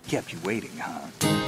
Kept you waiting, huh?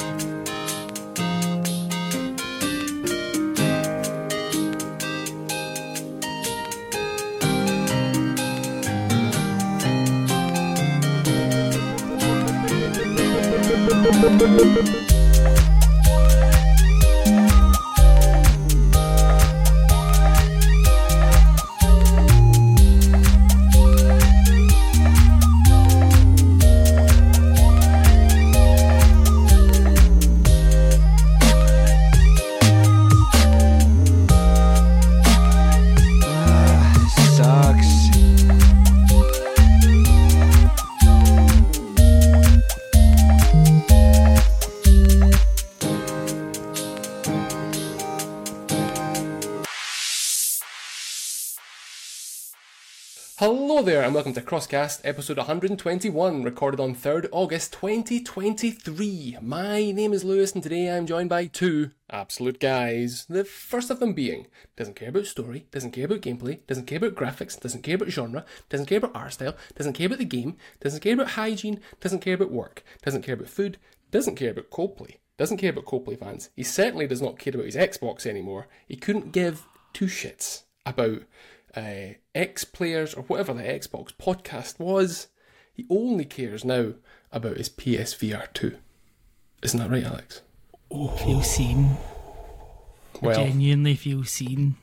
Hello there and welcome to Crosscast episode 121, recorded on 3rd August 2023. My name is Lewis and today I'm joined by two absolute guys. The first of them being, doesn't care about story, doesn't care about gameplay, doesn't care about graphics, doesn't care about genre, doesn't care about art style, doesn't care about the game, doesn't care about hygiene, doesn't care about work, doesn't care about food, doesn't care about Coldplay, doesn't care about Coldplay fans. He certainly does not care about his Xbox anymore. He couldn't give two shits about X players or whatever the Xbox podcast was. He only cares now about his PSVR 2. Isn't that right, Alex? Feel seen. Well, I genuinely feel seen.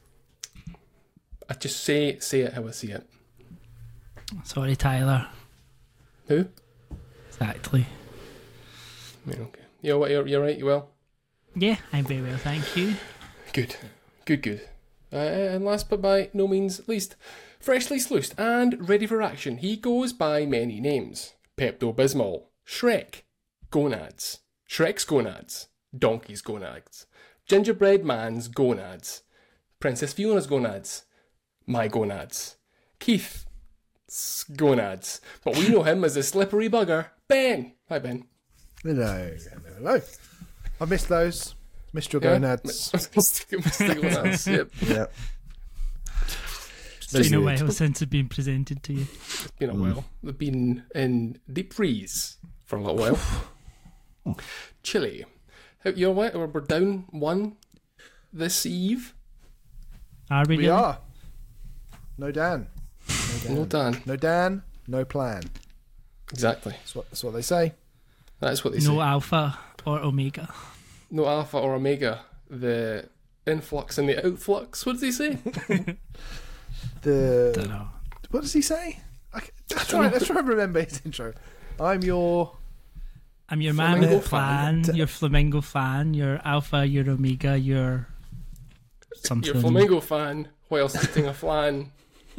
I just say it how I see it. Sorry, Tyler. Who? Exactly. Yeah, okay. You're right, you well? Yeah, I'm very well, thank you. Good. And last but by no means least, freshly sluiced and ready for action, he goes by many names. Pepto-Bismol, Shrek, Gonads, Shrek's Gonads, Donkey's Gonads, Gingerbread Man's Gonads, Princess Fiona's Gonads, My Gonads, Keith's Gonads, but we know him as the slippery bugger, Ben. Hi, Ben. Hello. I missed those. Missed your gonads. Missed the Gonads, yep. Yep. It's been a while since it's been presented to you. It's been a while. They've been in deep freeze for a little while. Chile. You're what? We're down one this eve. Are we? We are. No Dan. No Dan. No Dan, no plan. Exactly. That's what they say. That's what they say. No Alpha or Omega. No Alpha or Omega. The influx and the outflux. What does he say? Don't know. What does he say? Let's try and remember his intro. I'm your man with a plan, your Flamingo fan, your Alpha, your Omega, your something. Your Flamingo fan whilst eating a flan.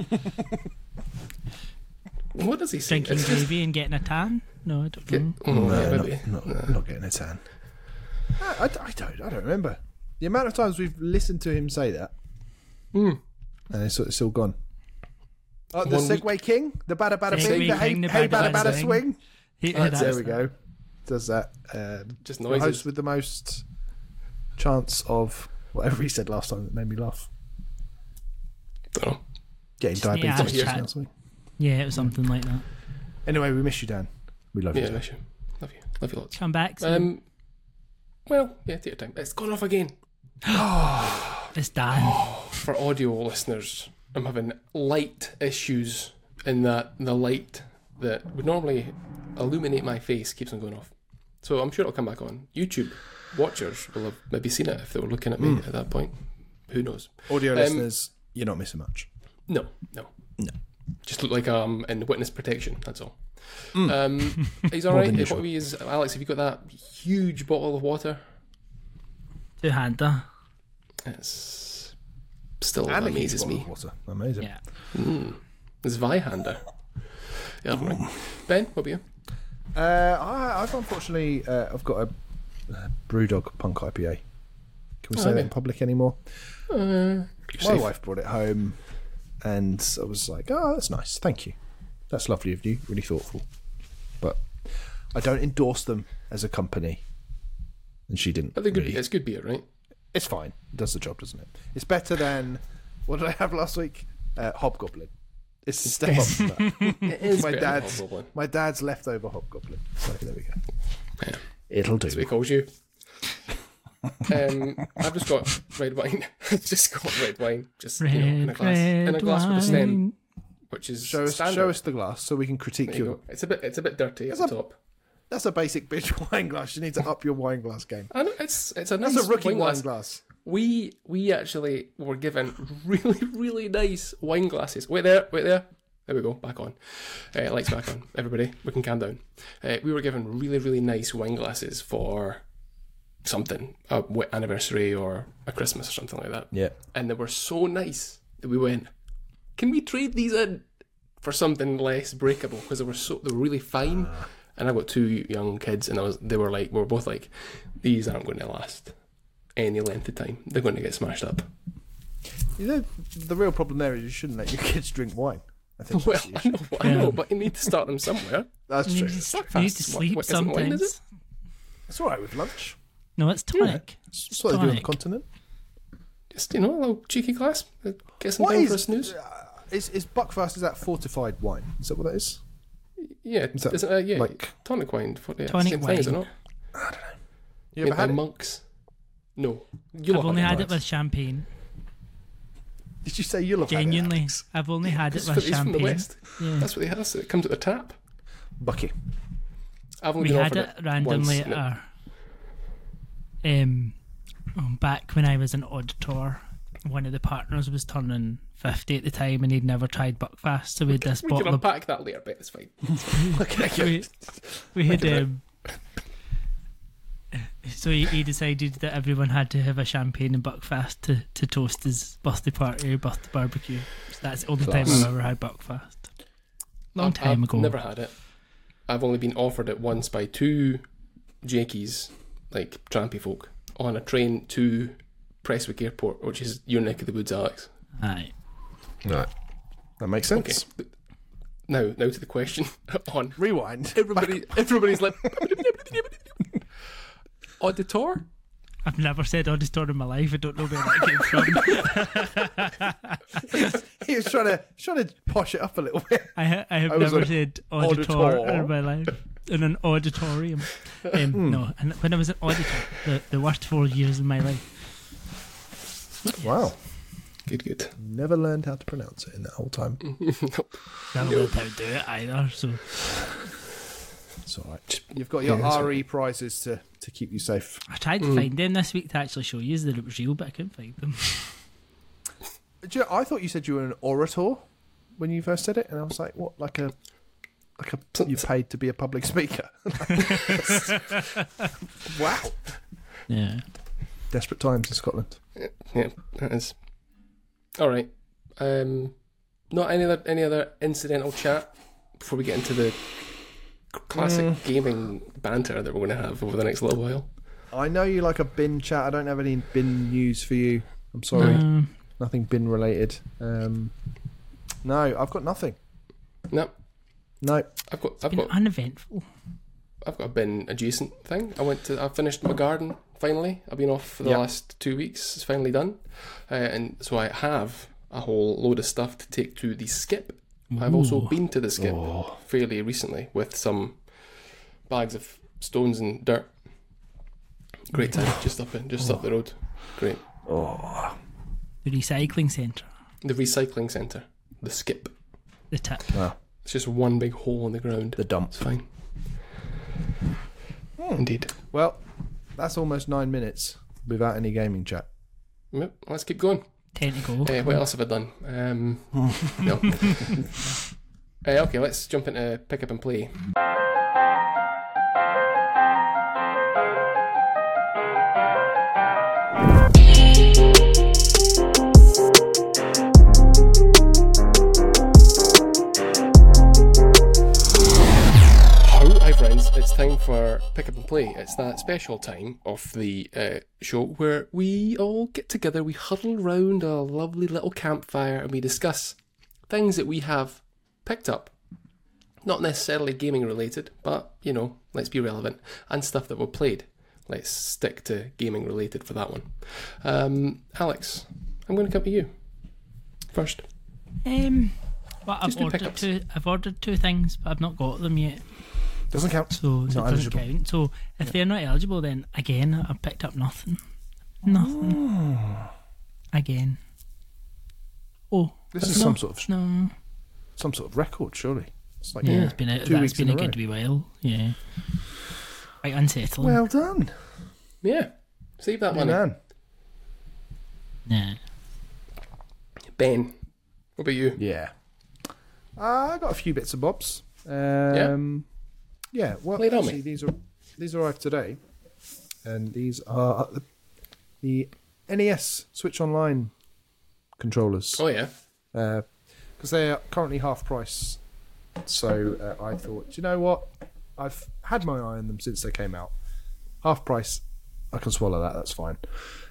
What does he say? Drinking gravy and getting a tan? No, I don't know. Not getting a tan. I don't remember. The amount of times we've listened to him say that. And it's all gone. Oh, the Segway King? The Bada Bada Segway Bing? The King, Hey the Bada Bada Bada Swing. Swing? There we That's go. Does that. Just the noises. host with the most chance of whatever he said last time that made me laugh. Don't know. Getting Just need diabetes. to or ask something. Yeah, it was something like that. Anyway, we miss you, Dan. We love you. Yeah, Dan. miss you. Love you lots. Come back soon. Well, yeah, take your time. It's gone off again. It's Dan. For audio listeners, I'm having light issues in that the light that would normally illuminate my face keeps on going off. So I'm sure it'll come back on. YouTube watchers will have maybe seen it if they were looking at me at that point. Who knows? Audio listeners, you're not missing much. No. Just look like I'm in witness protection, that's all. He's More alright. than What usual. are we is Alex, have you got that huge bottle of water? Two-hander. It's still And a amazes huge bottle me. of water. Amazing. Yeah. It's Zweihander. Yeah, right. Ben, what about you? I've unfortunately I've got a Brewdog Punk IPA. Can we say that Okay. in public anymore? My Safe. wife brought it home, and I was like, "Oh, that's nice. Thank you. That's lovely of you. Really thoughtful." But I don't endorse them as a company, and she didn't. But they're good really. beer. It's good beer, right? It's fine. It does the job, doesn't it? It's better than what did I have last week? Hobgoblin. It's a step up from that. It is my better than dad's Hobgoblin. my dad's leftover Hobgoblin. So there we go. It'll do. That's what he calls you. I've just got red wine. Just in a glass with a stem, which is show us the glass so we can critique you. Go. It's a bit dirty at the top. That's a basic bitch wine glass. You need to up your wine glass game. I know, it's a nice rookie wine glass. We actually were given really, really nice wine glasses. Wait there. There we go, back on. Lights back on. Everybody, we can calm down. We were given really, really nice wine glasses for something, a anniversary or a Christmas or something like that. Yeah. And they were so nice that we went, can we trade these in for something less breakable? Because they were really fine. And I've got 2 young kids, and we were both like, these aren't going to last any length of time. They're going to get smashed up. You know, the real problem there is you shouldn't let your kids drink wine. I think. Well, I know, but you need to start them somewhere. That's true. You need to sleep sometimes. Wine, is it's all right with lunch. No, it's tonic. It's what they do on the continent. Just, a little cheeky glass. Get some time for a snooze. Is Buckfast, is that fortified wine? Is that what that is? Yeah, like tonic wine. Tonic wine. Thing, is it not? I don't know. You Made ever had by it? monks? No. I've only had it with champagne. Did you say you'll have Genuinely, had it, I've only had it with He's champagne. from the West. Yeah. That's what he has. It comes at the tap. Bucky. I've only We been had offered it randomly once, at back when I was an auditor. One of the partners was turning 50 at the time, and he'd never tried Buckfast, so we had this we bottle can of... unpack that later, but it's fine. we had so he decided that everyone had to have a champagne and Buckfast to toast his birthday party or birthday barbecue. So that's the only time I've ever had Buckfast. Long time ago. I've never had it. I've only been offered it once by 2 Jakies, like trampy folk, on a train to Prestwick Airport, which is your neck of the woods, Alex. Aye. Right. That makes sense. Okay. Now to the question. On rewind. Everybody's like auditor. I've never said auditor in my life. I don't know where that came from. He was trying to posh it up a little bit. I have never said auditor in my life. In an auditorium. No, and when I was an auditor, the worst 4 years of my life. Wow. Good. Never learned how to pronounce it in that whole time. Never learned how to do it either, so... It's alright. You've got your RE prizes to keep you safe. I tried to find them this week to actually show you that it was real, but I couldn't find them. Do you know, I thought you said you were an orator when you first said it, and I was like, what, like a you paid to be a public speaker? Wow. Yeah. Desperate times in Scotland. Yeah, that is. All right. Not any other incidental chat before we get into the classic gaming banter that we're going to have over the next little while. I know you like a bin chat. I don't have any bin news for you. I'm sorry. Nothing bin related. No, I've got nothing. No. I've been uneventful. I've got a bin adjacent thing. I finished my garden finally. I've been off for the last 2 weeks. It's finally done. And so I have a whole load of stuff to take to the skip. Ooh. I've also been to the skip fairly recently with some bags of stones and dirt. Great time, just up the road. Great. The recycling centre. The recycling centre. The skip. The tip. Wow. It's just one big hole in the ground. The dump. It's fine. Indeed. Well, that's almost 9 minutes without any gaming chat. Yep, let's keep going. 10 to go. What else have I done? No. Okay, let's jump into pick up and play. Hi friends, it's time for Pick Up and Play. It's that special time of the show where we all get together, we huddle round a lovely little campfire and we discuss things that we have picked up. Not necessarily gaming related, but, let's be relevant. And stuff that we've played. Let's stick to gaming related for that one. Alex, I'm going to come to you first. Well, I've ordered two things, but I've not got them yet. Doesn't count. So it Not doesn't eligible. count. So if they're not eligible, then again, I've picked up nothing. Nothing. Again. Oh. This is no, some sort of record, surely. It's like Yeah, it's been a, 2 that's weeks been in a a good row. wee while. Yeah. Quite unsettling. Well done. Yeah. Save that Good money. man. Nah. Ben, what about you? Yeah. I got a few bits and bobs. Yeah. Well, Lay it on actually, me. these arrived today, and these are the NES Switch Online controllers. Oh yeah. Because they are currently half price. So I thought, you know what? I've had my eye on them since they came out. Half price, I can swallow that. That's fine.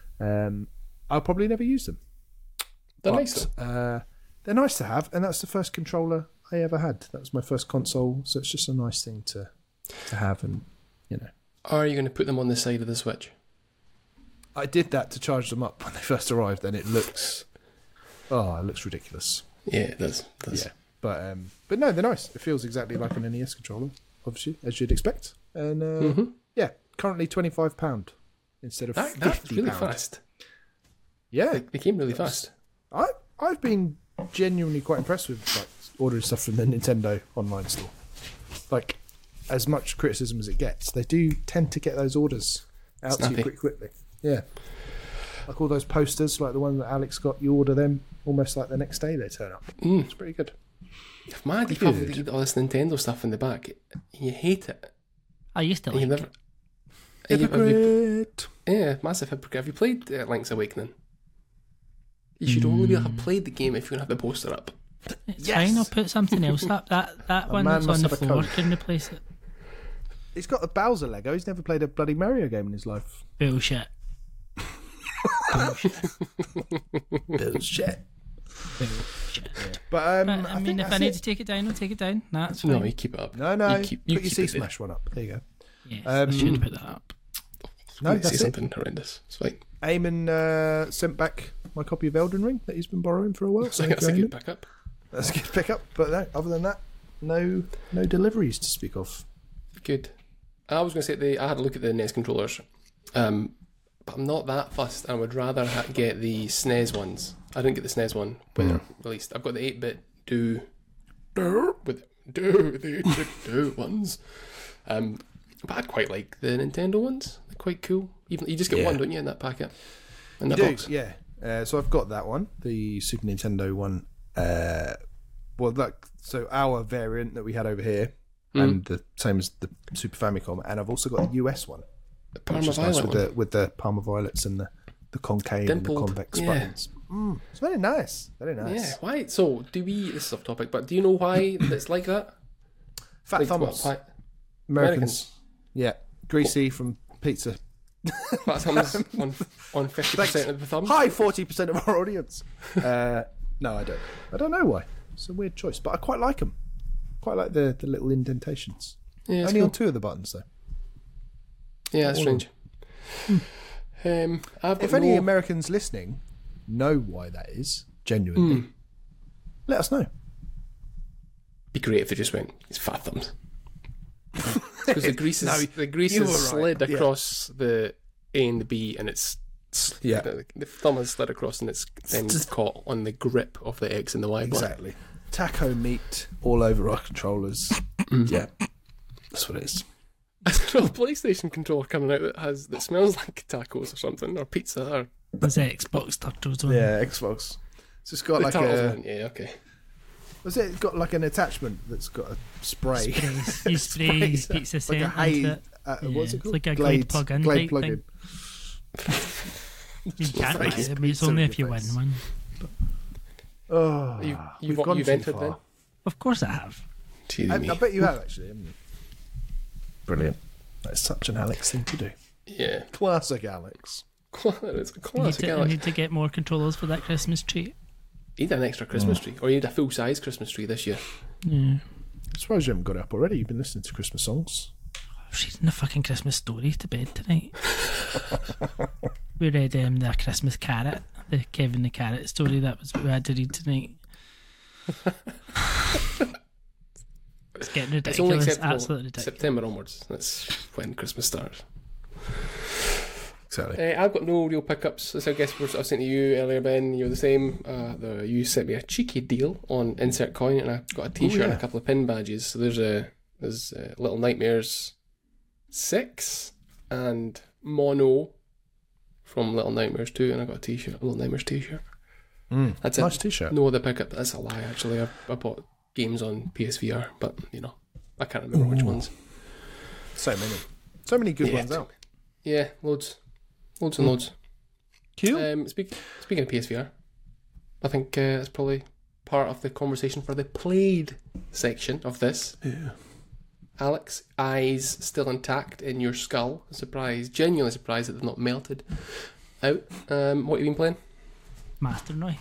I'll probably never use them. They're But, nice though. they're nice to have, and that's the first controller I ever had. That was my first console, so it's just a nice thing to have, and Are you going to put them on the side of the Switch? I did that to charge them up when they first arrived, and it looks ridiculous. Yeah, it does. Yeah, but no, they're nice. It feels exactly like an NES controller, obviously, as you'd expect. And yeah, currently £25 instead of That's £50. really fast. Yeah, They came really fast. I've been genuinely quite impressed with like ordering stuff from the Nintendo online store. Like, as much criticism as it gets, they do tend to get those orders out to you Snappy. pretty quickly. Yeah, like all those posters, like the one that Alex got. You order them almost like the next day they turn up. It's pretty good. It's mad you Good. have all this Nintendo stuff in the back. You hate it. I used to And you like never. it. and you- have you- Hypocrite. Yeah, massive hypocrite. Have you played Link's Awakening? You should only be able to play the game if you can have the poster up. It's fine, I'll put something else up. That one man that's must on the have a floor code. can replace it. He's got the Bowser Lego. He's never played a bloody Mario game in his life. Bullshit. Bullshit. Bullshit. But I mean, if I need to take it down, I'll take it down. That's fine. No, you keep it up. no, You keep put your it C there. Smash one up. There you go. Yes, I should put that up. No, Say that's it. something horrendous. It's fine. Eamon sent back my copy of Elden Ring that he's been borrowing for a while. So That's a thank you, good Eamon. backup. That's a good pickup. But no, other than that, no deliveries to speak of. Good. I was going to say I had a look at the NES controllers, but I'm not that fussed. I would rather get the SNES ones. I didn't get the SNES one when they're released. I've got the 8-bit do with the 8-bit ones. But I'd quite like the Nintendo ones. They're quite cool. Even you just get one, don't you, in that packet? In that box. Yeah. So I've got that one, the Super Nintendo one. So our variant that we had over here, and the same as the Super Famicom, and I've also got the US one, The which Parma is nice Violet one. with the Parma Violets and the concave Dimpled, and the convex yeah. buttons. It's very nice. Very nice. Yeah. Why? So this is off topic, but do you know why it's like that? Fat Like, thumbs. why- Americans. Yeah. Greasy from pizza. Fat thumbs on 50% of the thumbs. Hi, 40% of our audience. No, I don't. I don't know why. It's a weird choice, but I quite like them. Quite like the little indentations. Yeah, it's Only cool. on 2 of the buttons, though. Yeah, that's strange. I've got If any Americans listening know why that is, genuinely, let us know. be great if they just went, it's fat thumbs. Because the grease is, No, the grease you is were right, slid yeah. across the A and the B, and it's Yeah. the thumb is slid across, and it's then caught on the grip of the X and the Y button. Exactly. Taco meat all over our controllers. Yeah. That's what it is. There's a PlayStation controller coming out that smells like tacos or something, or pizza, or There's Xbox Turtles on. Yeah, Xbox. So it's got the like turtles a... one. Yeah, okay. Was it? It's got like an attachment that's got a spray. You spray Sprays pizza like scent a haze. into it. What's it It's called? like a Glade plug-in type plug-in. You can't buy it. I mean, it's Pizza only in if you your win face. one. Oh, You've gone too entered far. then? Of course I have. Dear me. I bet you have actually. Haven't you? Brilliant. That's such an Alex thing to do. Yeah. Classic Alex. It's a I classic need Alex. to get more controllers for that Christmas tree. You need an extra Christmas tree, or you need a full-size Christmas tree this year. Yeah. I suppose you haven't got it up already. You've been listening to Christmas songs. I was reading a fucking Christmas story to bed tonight. We read the Christmas Carrot, the Kevin the Carrot story. That was what we had to read tonight. It's getting It's only ridiculous. acceptable Absolutely ridiculous. September onwards. That's when Christmas starts. Exactly. I've got no real pickups. As I guess I was saying to you earlier, Ben, you're the same. You sent me a cheeky deal on Insert Coin, and I got a T-shirt and a couple of pin badges. So there's Little Nightmares 6 and Mono from Little Nightmares 2, and I got a T-shirt, a Little Nightmares T-shirt. That's Nice it. T-shirt. No other pickup. That's a lie. Actually, I bought games on PSVR, but I can't remember which ones. So many good ones out. Yeah, loads and loads. Cool. Speaking of PSVR, I think that's probably part of the conversation for the played section of this. Yeah. Alex, eyes still intact in your skull. Genuinely surprised that they've not melted out. What have you been playing? Masternoid.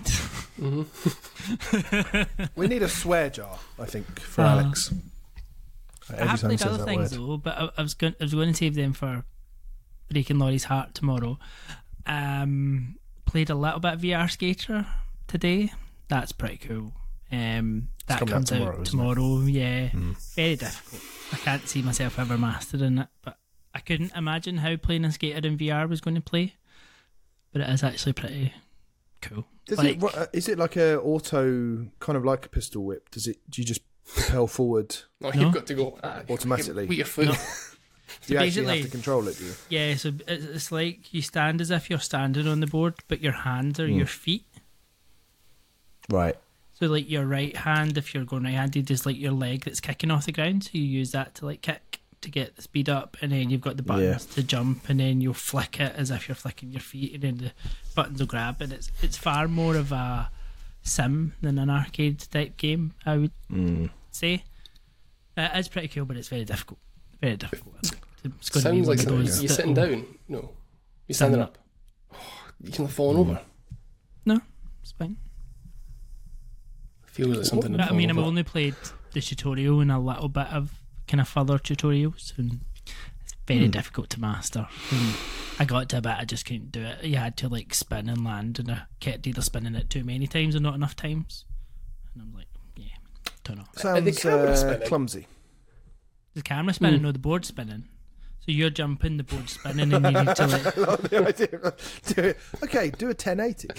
We need a swear jar, I think, for Alex. I have played other things though, but I was going to save them for Breaking Laurie's Heart tomorrow. Played a little bit of VR Skater today. That's pretty cool. That comes out tomorrow. Yeah, very difficult. I can't see myself ever mastering it, but I couldn't imagine how playing a skater in VR was going to play. But it is actually pretty cool. Is it like a auto, kind of like a pistol whip? Do you just propel forward? No, you've got to go automatically with your foot. No. Do you actually have to control it? Do you? Yeah, so it's like you stand as if you're standing on the board, but your hands are your feet. Right. So like your right hand, if you're going right-handed, is like your leg that's kicking off the ground. So you use that to like kick to get the speed up, and then you've got the buttons to jump, and then you'll flick it as if you're flicking your feet, and then the buttons will grab. And it's far more of a sim than an arcade type game, I would say. It's pretty cool, but it's very difficult. Very difficult. It's going Sounds to like be one of you're those sitting down. No, you're standing up. Oh, you can have fallen over. No, it's fine. Feels like something. I mean, I've only played the tutorial and a little bit of kind of further tutorials, and it's very difficult to master. And I got to a bit, I just couldn't do it. You had to like spin and land, and I kept either spinning it too many times or not enough times. And I'm like, don't know. Sounds clumsy. The camera spinning, no, the board's spinning. So you're jumping, the board's spinning, and you need to like. I love the idea. Do it. Okay, do a 1080.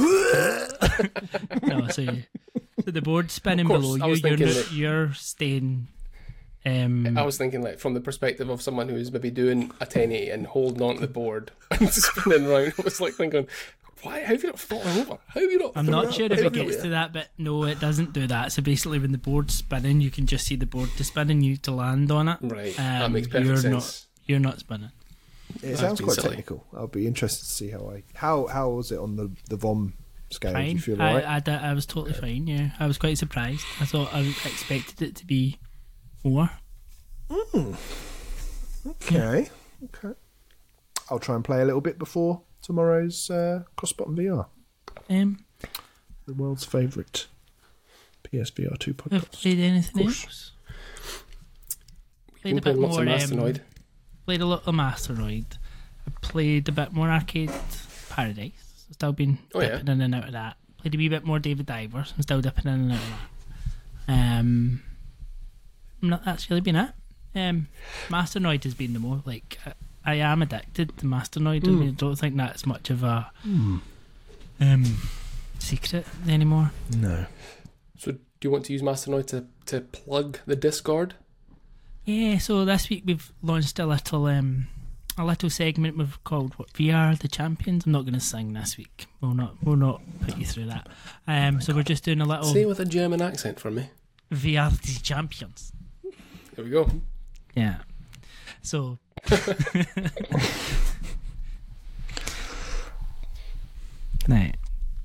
No, so the board's spinning below you. You're staying. I was thinking, like, from the perspective of someone who's maybe doing a 1080 and holding on to the board and spinning around. I was like thinking, why? How have you not fallen over? How have you not? I'm not sure if it gets to that, but no, it doesn't do that. So basically, when the board's spinning, you can just see the board to spin and you to land on it. Right, that makes perfect sense. You're not spinning. It sounds quite technical. I'll be interested to see how was it on the VOM scale? Fine. Do you feel alright? I was totally fine. Yeah, I was quite surprised. I thought I expected it to be more. Okay. I'll try and play a little bit before tomorrow's Crossbutton VR. The world's favourite PSVR 2 podcast. Have played anything else? Played a bit more Masternoid. Played a little Masternoid. I played a bit more Arcade Paradise. I've still been dipping in and out of that. Played a wee bit more David Divers. I'm still dipping in and out of that. That's really been it. Masternoid has been the more like I am addicted to Masternoid. I mean, I don't think that's much of a secret anymore. No. So do you want to use Masternoid to plug the Discord? Yeah, so this week we've launched a little segment we've called VR the Champions. I'm not going to sing this week. We'll not put you through that. So we're just doing a little. Say it with a German accent for me. VR the Champions. There we go. Yeah. So. Right.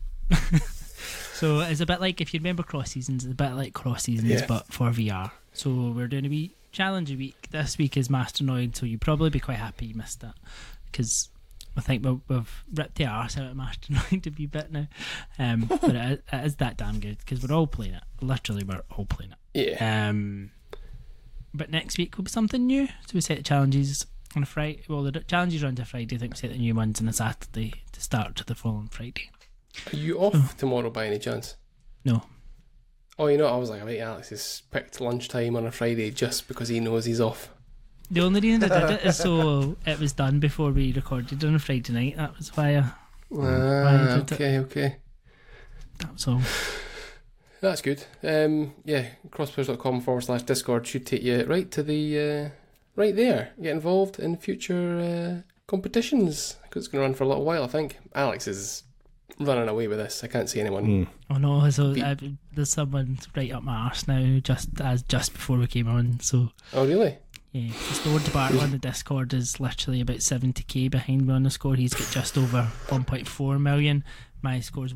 So it's a bit like, if you remember Cross Seasons, it's a bit like Cross Seasons but for VR. So we're doing a wee challenge a week. This week is Masternoid, so you'll probably be quite happy you missed it, because I think we've ripped the arse out of Masternoid a wee bit now. But it is that damn good, because we're all playing it. Literally, we're all playing it. Yeah. But next week will be something new. So we set the challenges on a Friday. Well, the challenges run to Friday. I think we set the new ones on a Saturday to start to the following Friday. Are you off tomorrow by any chance? No. Oh, you know, I was like, I bet Alex has picked lunchtime on a Friday just because he knows he's off. The only reason I did it is so it was done before we recorded on a Friday night. That was why I did it. Okay. That was all. That's good. Yeah, crossplayers.com/Discord should take you right to the right there. Get involved in future competitions because it's going to run for a little while. I think Alex is running away with this. I can't see anyone. Oh no! So there's someone right up my arse now, just before we came on. So. Oh really? Yeah, just Lord DeBartle on the Discord is literally about 70k behind me on the score. He's got just over 1.4 million. My score's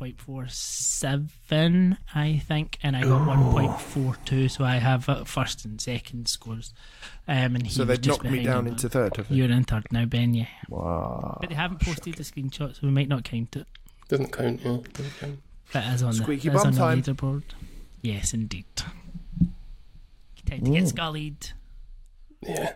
1.47, I think, and I got 1.42. So I have first and second scores. And he so they've knocked me down into third. Have they? You're in third now, Ben. Yeah. Wow. But they haven't posted the screenshot, so we might not count it. Doesn't count. Yeah, doesn't count. But it is on Squeaky the bum time. leaderboard. Yes, indeed. Time to get scullied. Yeah.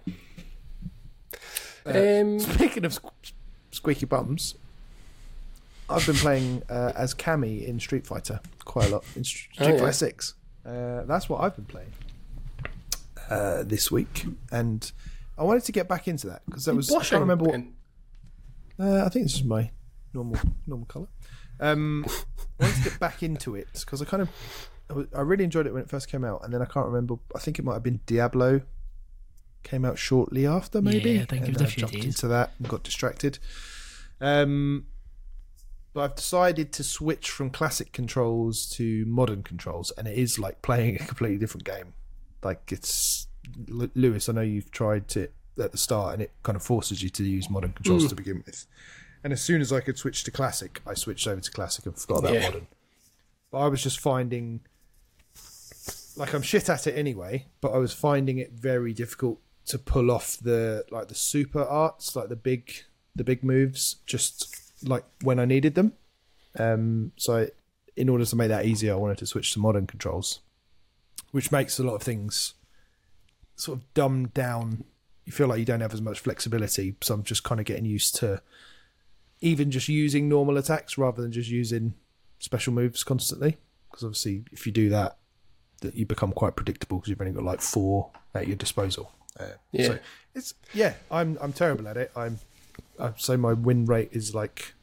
Speaking of squeaky bums, I've been playing as Cammy in Street Fighter quite a lot. In Street Fighter 6. That's what I've been playing this week. And I wanted to get back into that because that was... I can't remember what... I think this is my normal colour. I wanted to get back into it because I really enjoyed it when it first came out. And then I can't remember... I think it might have been Diablo came out shortly after, maybe. Yeah, I think it was a few jumped days. into that and got distracted. But I've decided to switch from classic controls to modern controls, and it is like playing a completely different game. Like it's Lewis, I know you've tried it at the start, and it kind of forces you to use modern controls to begin with. And as soon as I could switch to classic, I switched over to classic and forgot about modern. But I was just finding, like, I'm shit at it anyway, but I was finding it very difficult to pull off the super arts, like the big moves, just like when I needed them. So in order to make that easier, I wanted to switch to modern controls, which makes a lot of things sort of dumbed down. You feel like you don't have as much flexibility. So I'm just kind of getting used to even just using normal attacks rather than just using special moves constantly. Because obviously if you do that you become quite predictable because you've only got like 4 at your disposal. So it's I'm terrible at it. I'd say my win rate is like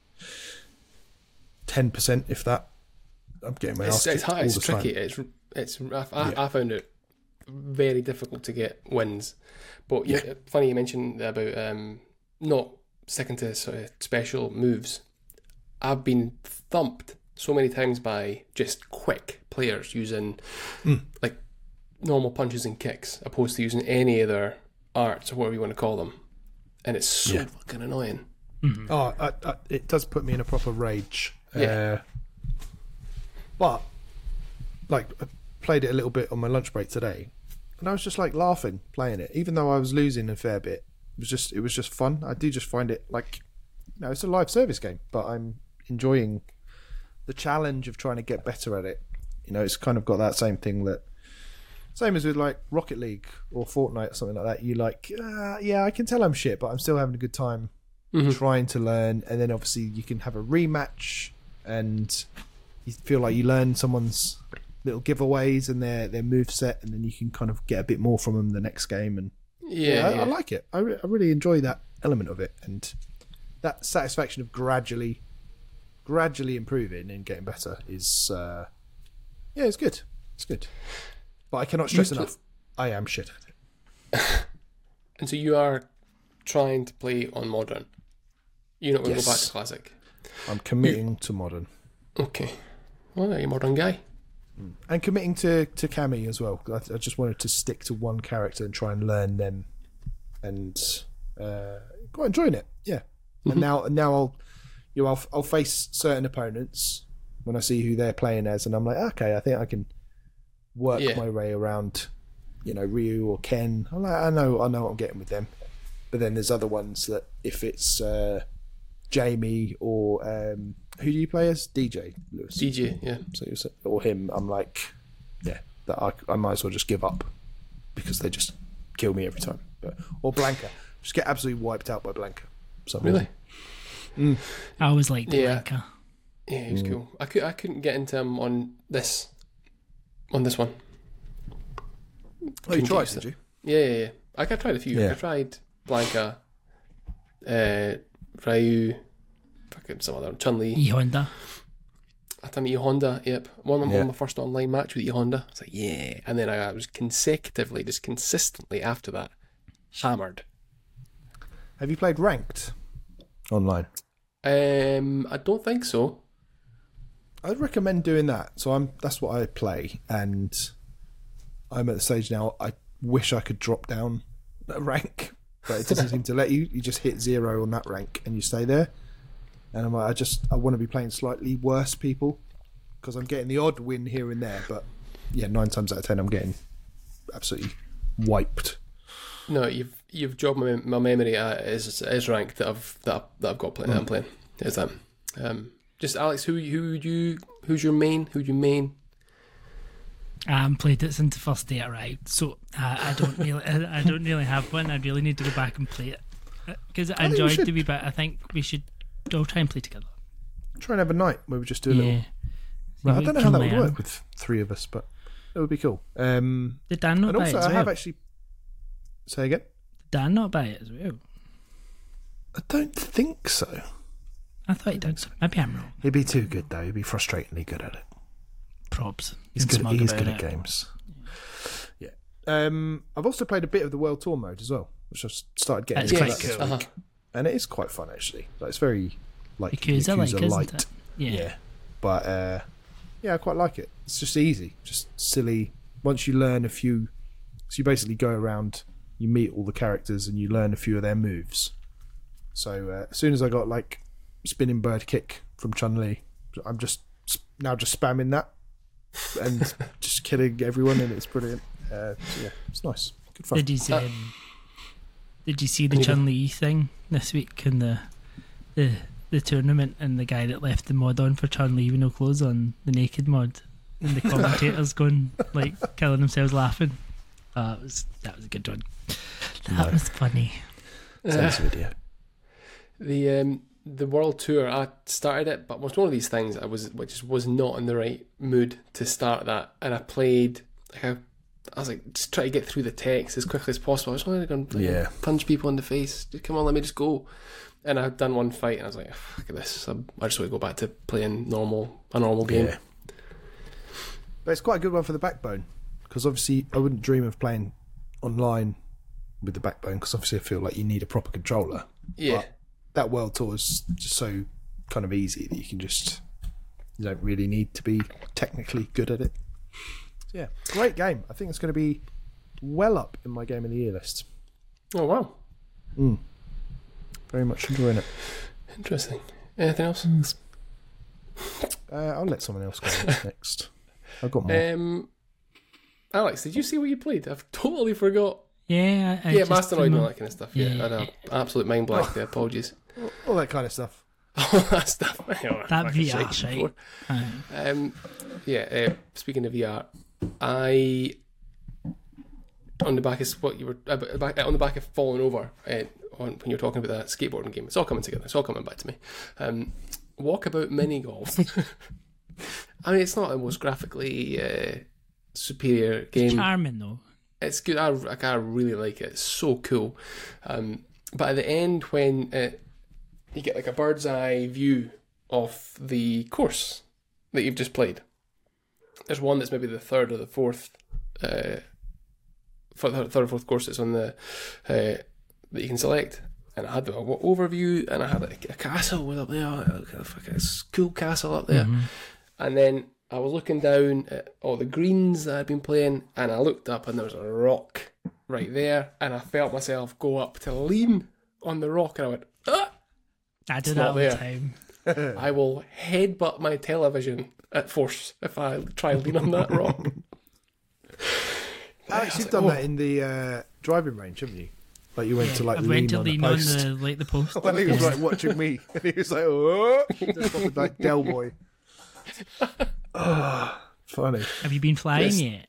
10%, if that. I'm getting my ass kicked all the time. It's tricky. I found it very difficult to get wins. But funny you mentioned about not sticking to sort of special moves. I've been thumped so many times by just quick players using like normal punches and kicks opposed to using any other arts or whatever you want to call them, and it's so fucking annoying. Oh, it does put me in a proper rage. But like I played it a little bit on my lunch break today, and I was just like laughing playing it, even though I was losing a fair bit. It was just fun. I do just find it like, it's a live service game, but I'm enjoying the challenge of trying to get better at it. It's kind of got that same thing same as with like Rocket League or Fortnite or something like that. You like, I can tell I'm shit, but I'm still having a good time trying to learn. And then obviously you can have a rematch and you feel like you learn someone's little giveaways and their moveset, and then you can kind of get a bit more from them the next game. And I like it. I really enjoy that element of it, and that satisfaction of gradually improving and getting better is it's good. It's good. But I cannot stress enough, I am shit at it. And so you are trying to play on modern. You're not going to go back to classic. I'm committing to modern. Okay. Well, you're a modern guy. And committing to Cammy as well. I just wanted to stick to one character and try and learn them, and quite enjoying it. Yeah. And now I'll face certain opponents when I see who they're playing as, and I'm like, okay, I think I can work my way around, Ryu or Ken. I'm like, I know what I'm getting with them. But then there's other ones that if it's Jamie or who do you play as? DJ Lewis. DJ, yeah. So or him, I'm like, that I might as well just give up because they just kill me every time. Or Blanca, just get absolutely wiped out by Blanca. Really? I always liked Blanca. Yeah, he was cool. I couldn't get into him on this on this one. Oh, you tried, did you? Yeah. I tried a few. Yeah. I tried Blanca, Ryu, fucking some other Chun-Li. E-Honda. I done E-Honda, yep. One of my first online match with E-Honda. It's like, yeah. And then I was consistently after that, hammered. Have you played Ranked online? I don't think so. I'd recommend doing that. So that's what I play, and I'm at the stage now. I wish I could drop down a rank, but it doesn't seem to let you. You just hit 0 on that rank and you stay there. And I'm like, I want to be playing slightly worse people because I'm getting the odd win here and there, but yeah, 9 times out of 10 I'm getting absolutely wiped. No, you've jogged my memory. Is ranked that I've got playing. That I'm playing. Is that? Just Alex, who's your main? Who do you main? I haven't played it since the first day it arrived, so I don't really have one. I really need to go back and play it because I enjoyed the wee bit. I think we should all try and play together. Try and have a night where we just do a little. Well, I don't know how that would work with 3 of us, but it would be cool. Did Dan not buy it as well? I have actually. Say again. Did Dan not buy it as well? I don't think so. I thought he did. So maybe I'm wrong. He'd be too good though. He'd be frustratingly good at it. Props. He's good at games. Yeah. I've also played a bit of the World Tour mode as well, which I've started getting into that this week. And it is quite fun actually. Like, it's very like Yakuza light, isn't it? Yeah. But I quite like it. It's just easy, just silly. Once you learn a few, so you basically go around, you meet all the characters, and you learn a few of their moves. So as soon as I got like spinning bird kick from Chun-Li, I'm just spamming that and just killing everyone, and it's brilliant. So yeah, it's nice, good fun. Did you see the Chun-Li thing this week in the tournament, and the guy that left the mod on for Chun-Li with no clothes on, the naked mod, and the commentators going like killing themselves laughing? That was a good one. That was funny. Send us a video. The World Tour, I started it, but it was one of these things which was not in the right mood to start that, and I played. I was like, just try to get through the text as quickly as possible. I was only going to punch people in the face. Just, come on, let me just go. And I'd done one fight, and I was like, fuck this. I just want to go back to playing a normal game. Yeah. But it's quite a good one for the Backbone, because obviously I wouldn't dream of playing online with the Backbone, because obviously I feel like you need a proper controller. Yeah. But that World Tour is just so kind of easy that you don't really need to be technically good at it. So yeah, great game. I think it's going to be well up in my Game of the Year list. Oh, wow. Very much enjoying it. Interesting. Anything else? I'll let someone else go next. I've got more. Alex, did you see what you played? I've totally forgot. Yeah, Masternoid and all that kind of stuff. Yeah, I had an absolute mind blank there. Apologies. All that kind of stuff. All that stuff. That VR shite. Speaking of VR, I on the back of what you were on the back of falling over when you're talking about that skateboarding game. It's all coming together. It's all coming back to me. Walkabout Mini Golf. I mean, it's not the most graphically superior game. It's charming though. It's good. I really like it. It's so cool. But at the end, when you get like a bird's eye view of the course that you've just played, there's one that's maybe the third or the fourth, third or fourth course that's on the that you can select. And I had the overview, and I had a castle up there, a cool castle up there. And then I was looking down at all the greens that I'd been playing, and I looked up, and there was a rock right there, and I felt myself go up to lean on the rock, and I went, ah! I do that all the time. I will headbutt my television at force if I try and lean on that rock. Alex, you've done that in the driving range, haven't you? Like you went to like lean on the post. Well, he was like watching me, and he was like, "Oh!" Just like Del Boy. Oh, funny. Have you been flying yet?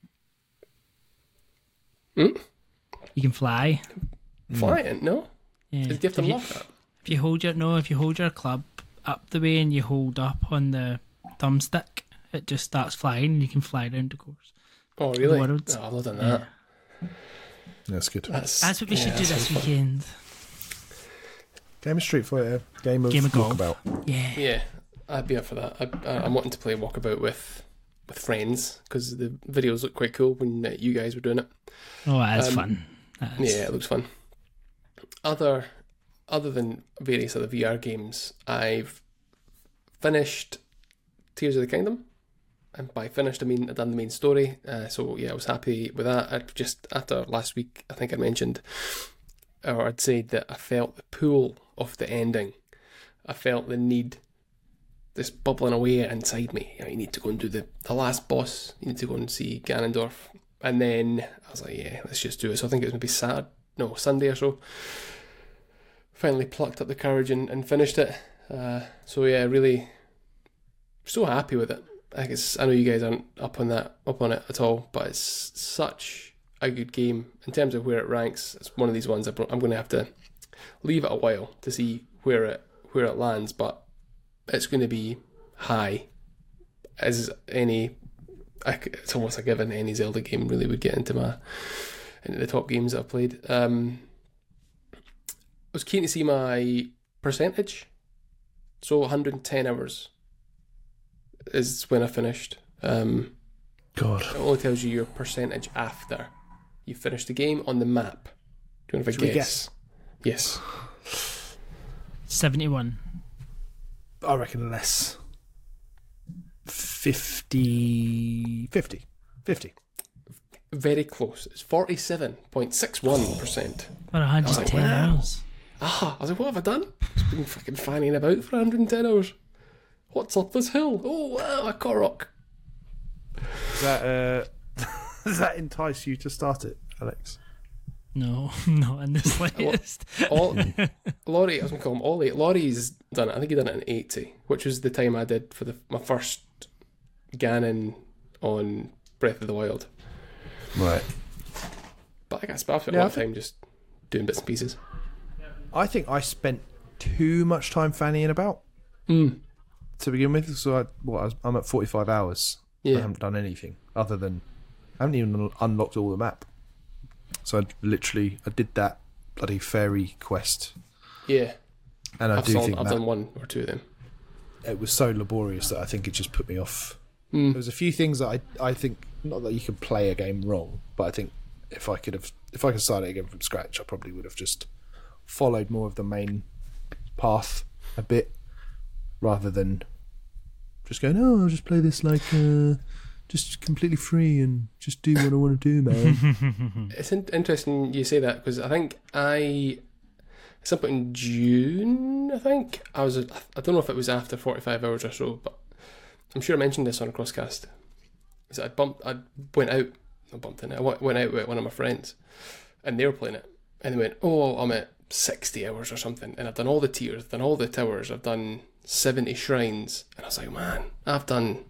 You can fly. Flying? No. Yeah. Do you have to unlock that? If you hold your club up the way and you hold up on the thumbstick, it just starts flying and you can fly around the course. Oh, really? Worlds. Oh, I've not done that. That's good. That's what we should do this weekend. Game of Street Fighter, game of golf. Walkabout. Yeah. I'd be up for that. I'm wanting to play Walkabout with friends because the videos look quite cool when you guys were doing it. Oh, that's fun. Yeah, it looks fun. Other than various other VR games, I've finished Tears of the Kingdom. And by finished, I mean I've done the main story. So yeah, I was happy with that. I just, after last week, I think I mentioned, or I'd said that I felt the pull of the ending. I felt the need, this bubbling away inside me. You need to go and do the last boss. You need to go and see Ganondorf. And then I was like, yeah, let's just do it. So I think it was maybe Sunday or so. Finally plucked up the courage and finished it. So yeah, really so happy with it. I know you guys aren't up on it at all, but it's such a good game in terms of where it ranks. It's one of these ones I'm going to have to leave it a while to see where it lands, but it's going to be high as any. It's almost a given any Zelda game really would get into the top games that I've played. I was keen to see my percentage. So 110 hours is when I finished. God. It only tells you your percentage after you finish the game on the map. Do you want to guess? Yes. 71. I reckon less. 50. Very close. It's 47.61%. For 110 hours. I was like, what have I done? I've been fucking fanning about for 110 hours. What's up this hill? Oh, wow, a Korok. Does that entice you to start it, Alex? No, not in the slightest. Laurie, I was going to call him Ollie. Laurie's done it. I think he done it in 80, which was the time I did for my first Ganon on Breath of the Wild. Right. But I spent a lot of time just doing bits and pieces. I think I spent too much time fannying about to begin with. So I'm at 45 hours. Yeah. I haven't done anything other than I haven't even unlocked all the map. So I did that bloody fairy quest. Yeah. And I've done one or two of them. It was so laborious that I think it just put me off. There was a few things that I think, not that you can play a game wrong, but I think if I could start it again from scratch, I probably would have just followed more of the main path a bit, rather than just going, I'll just play this like just completely free and just do what I want to do, man. It's interesting you say that, because I think at some point in June, I don't know if it was after 45 hours or so, but I'm sure I mentioned this on a Crosscast. I went out with one of my friends, and they were playing it, and they went, I'm at 60 hours or something, and I've done all the tiers, done all the towers, I've done 70 shrines, and I was like, man, I've not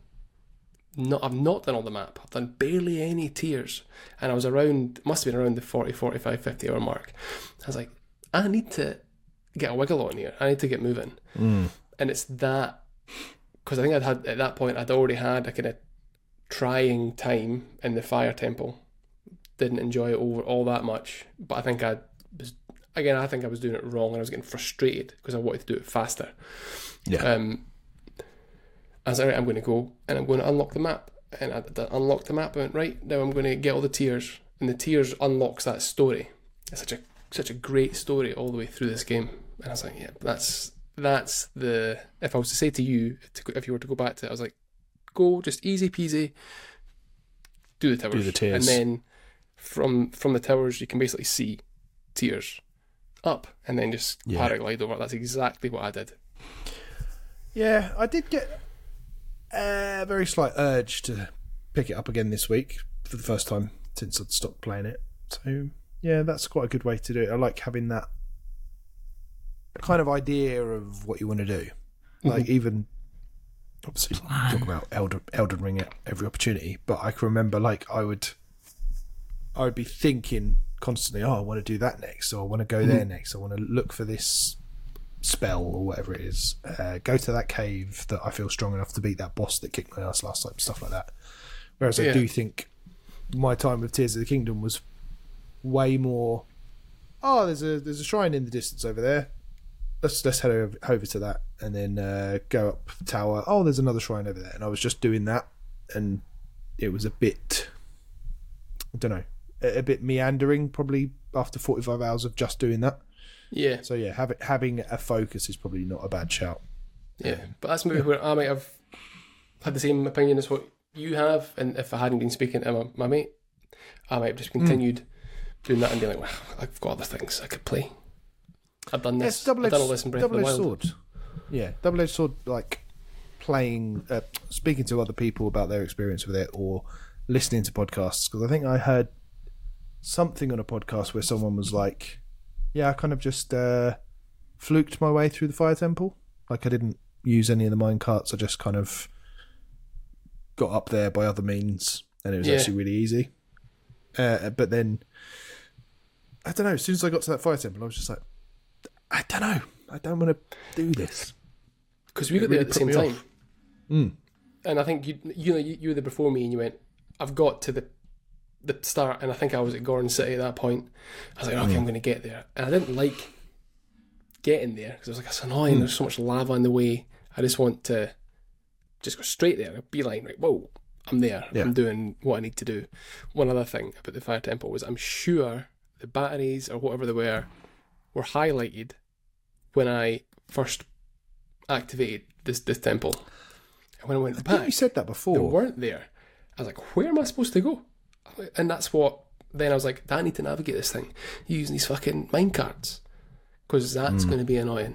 done all the map, I've done barely any tiers, and I was must have been around the 40, 45, 50 hour mark. I was like, I need to get a wiggle on here, I need to get moving. And it's that, because I think at that point I'd already had a kind of trying time in the Fire Temple, didn't enjoy it all that much, but I think I was doing it wrong, and I was getting frustrated because I wanted to do it faster. Yeah. I was like, right, I'm going to go and I'm going to unlock the map, and I unlocked the map. I went, right, now I'm going to get all the tiers, and the tiers unlocks that story. It's such a great story all the way through this game, and I was like, yeah, that's the. If I was to say to you, if you were to go back to it, I was like, go just easy peasy, do the towers, and then from the towers you can basically see tiers up, and then just paraglide over. That's exactly what I did. Yeah, I did get a very slight urge to pick it up again this week for the first time since I'd stopped playing it. So yeah, that's quite a good way to do it. I like having that kind of idea of what you want to do. Like even obviously talk about Elden Ring at every opportunity, but I can remember like I would be thinking constantly, I want to do that next, or I want to go there next, I want to look for this spell or whatever it is, go to that cave that I feel strong enough to beat that boss that kicked my ass last time, stuff like that. Whereas I do think my time with Tears of the Kingdom was way more. Oh, there's a shrine in the distance over there. Let's head over to that, and then go up the tower. Oh, there's another shrine over there, and I was just doing that, and it was a bit, I don't know, a bit meandering. Probably after 45 hours of just doing that. Yeah. So yeah, having a focus is probably not a bad shout. Yeah, but that's maybe where I might have had the same opinion as what you have, and if I hadn't been speaking to my mate, I might have just continued doing that and be like, well, I've got other things I could play. I've done this. I've done all this in Breath of the Wild. Sword. Yeah, double-edged sword, like playing, speaking to other people about their experience with it, or listening to podcasts. Because I think I heard something on a podcast where someone was like, yeah, I kind of just fluked my way through the Fire Temple. Like I didn't use any of the mine carts. I just kind of got up there by other means, and it was actually really easy. But then, I don't know, as soon as I got to that Fire Temple, I was just like, I don't know. I don't want to do this. Because we got there at the same time. And I think you were there before me, and you went, I've got to the start, and I think I was at Gorn City at that point. I was like, okay, I'm going to get there. And I didn't like getting there, because I was like, it's annoying, there's so much lava in the way. I just want to just go straight there, a beeline, right, whoa, I'm there. Yeah. I'm doing what I need to do. One other thing about the Fire Temple was I'm sure the batteries, or whatever they were highlighted when I first activated this temple. And when I went back, you said that before. They weren't there. I was like, where am I supposed to go? And that's what, then I was like, I need to navigate this thing using these fucking minecarts, because that's going to be annoying.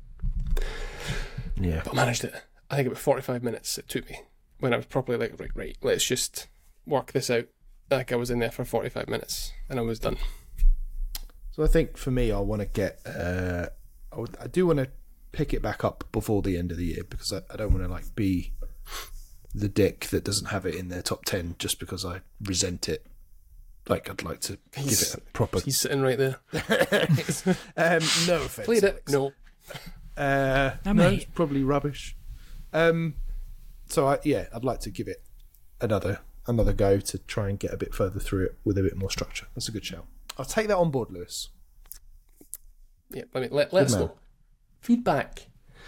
Yeah. But I managed it. I think about 45 minutes it took me, when I was properly like, right, let's just work this out. Like I was in there for 45 minutes and I was done. So I think for me, I want to get, I do want to pick it back up before the end of the year, because I don't want to like be the dick that doesn't have it in their top 10 just because I resent it. Like I'd like to give it a proper. He's sitting right there. No offense. Played it? No. No, it's probably rubbish. So I'd like to give it another go to try and get a bit further through it with a bit more structure. That's a good shout. I'll take that on board, Lewis. Yeah, let us know. Feedback.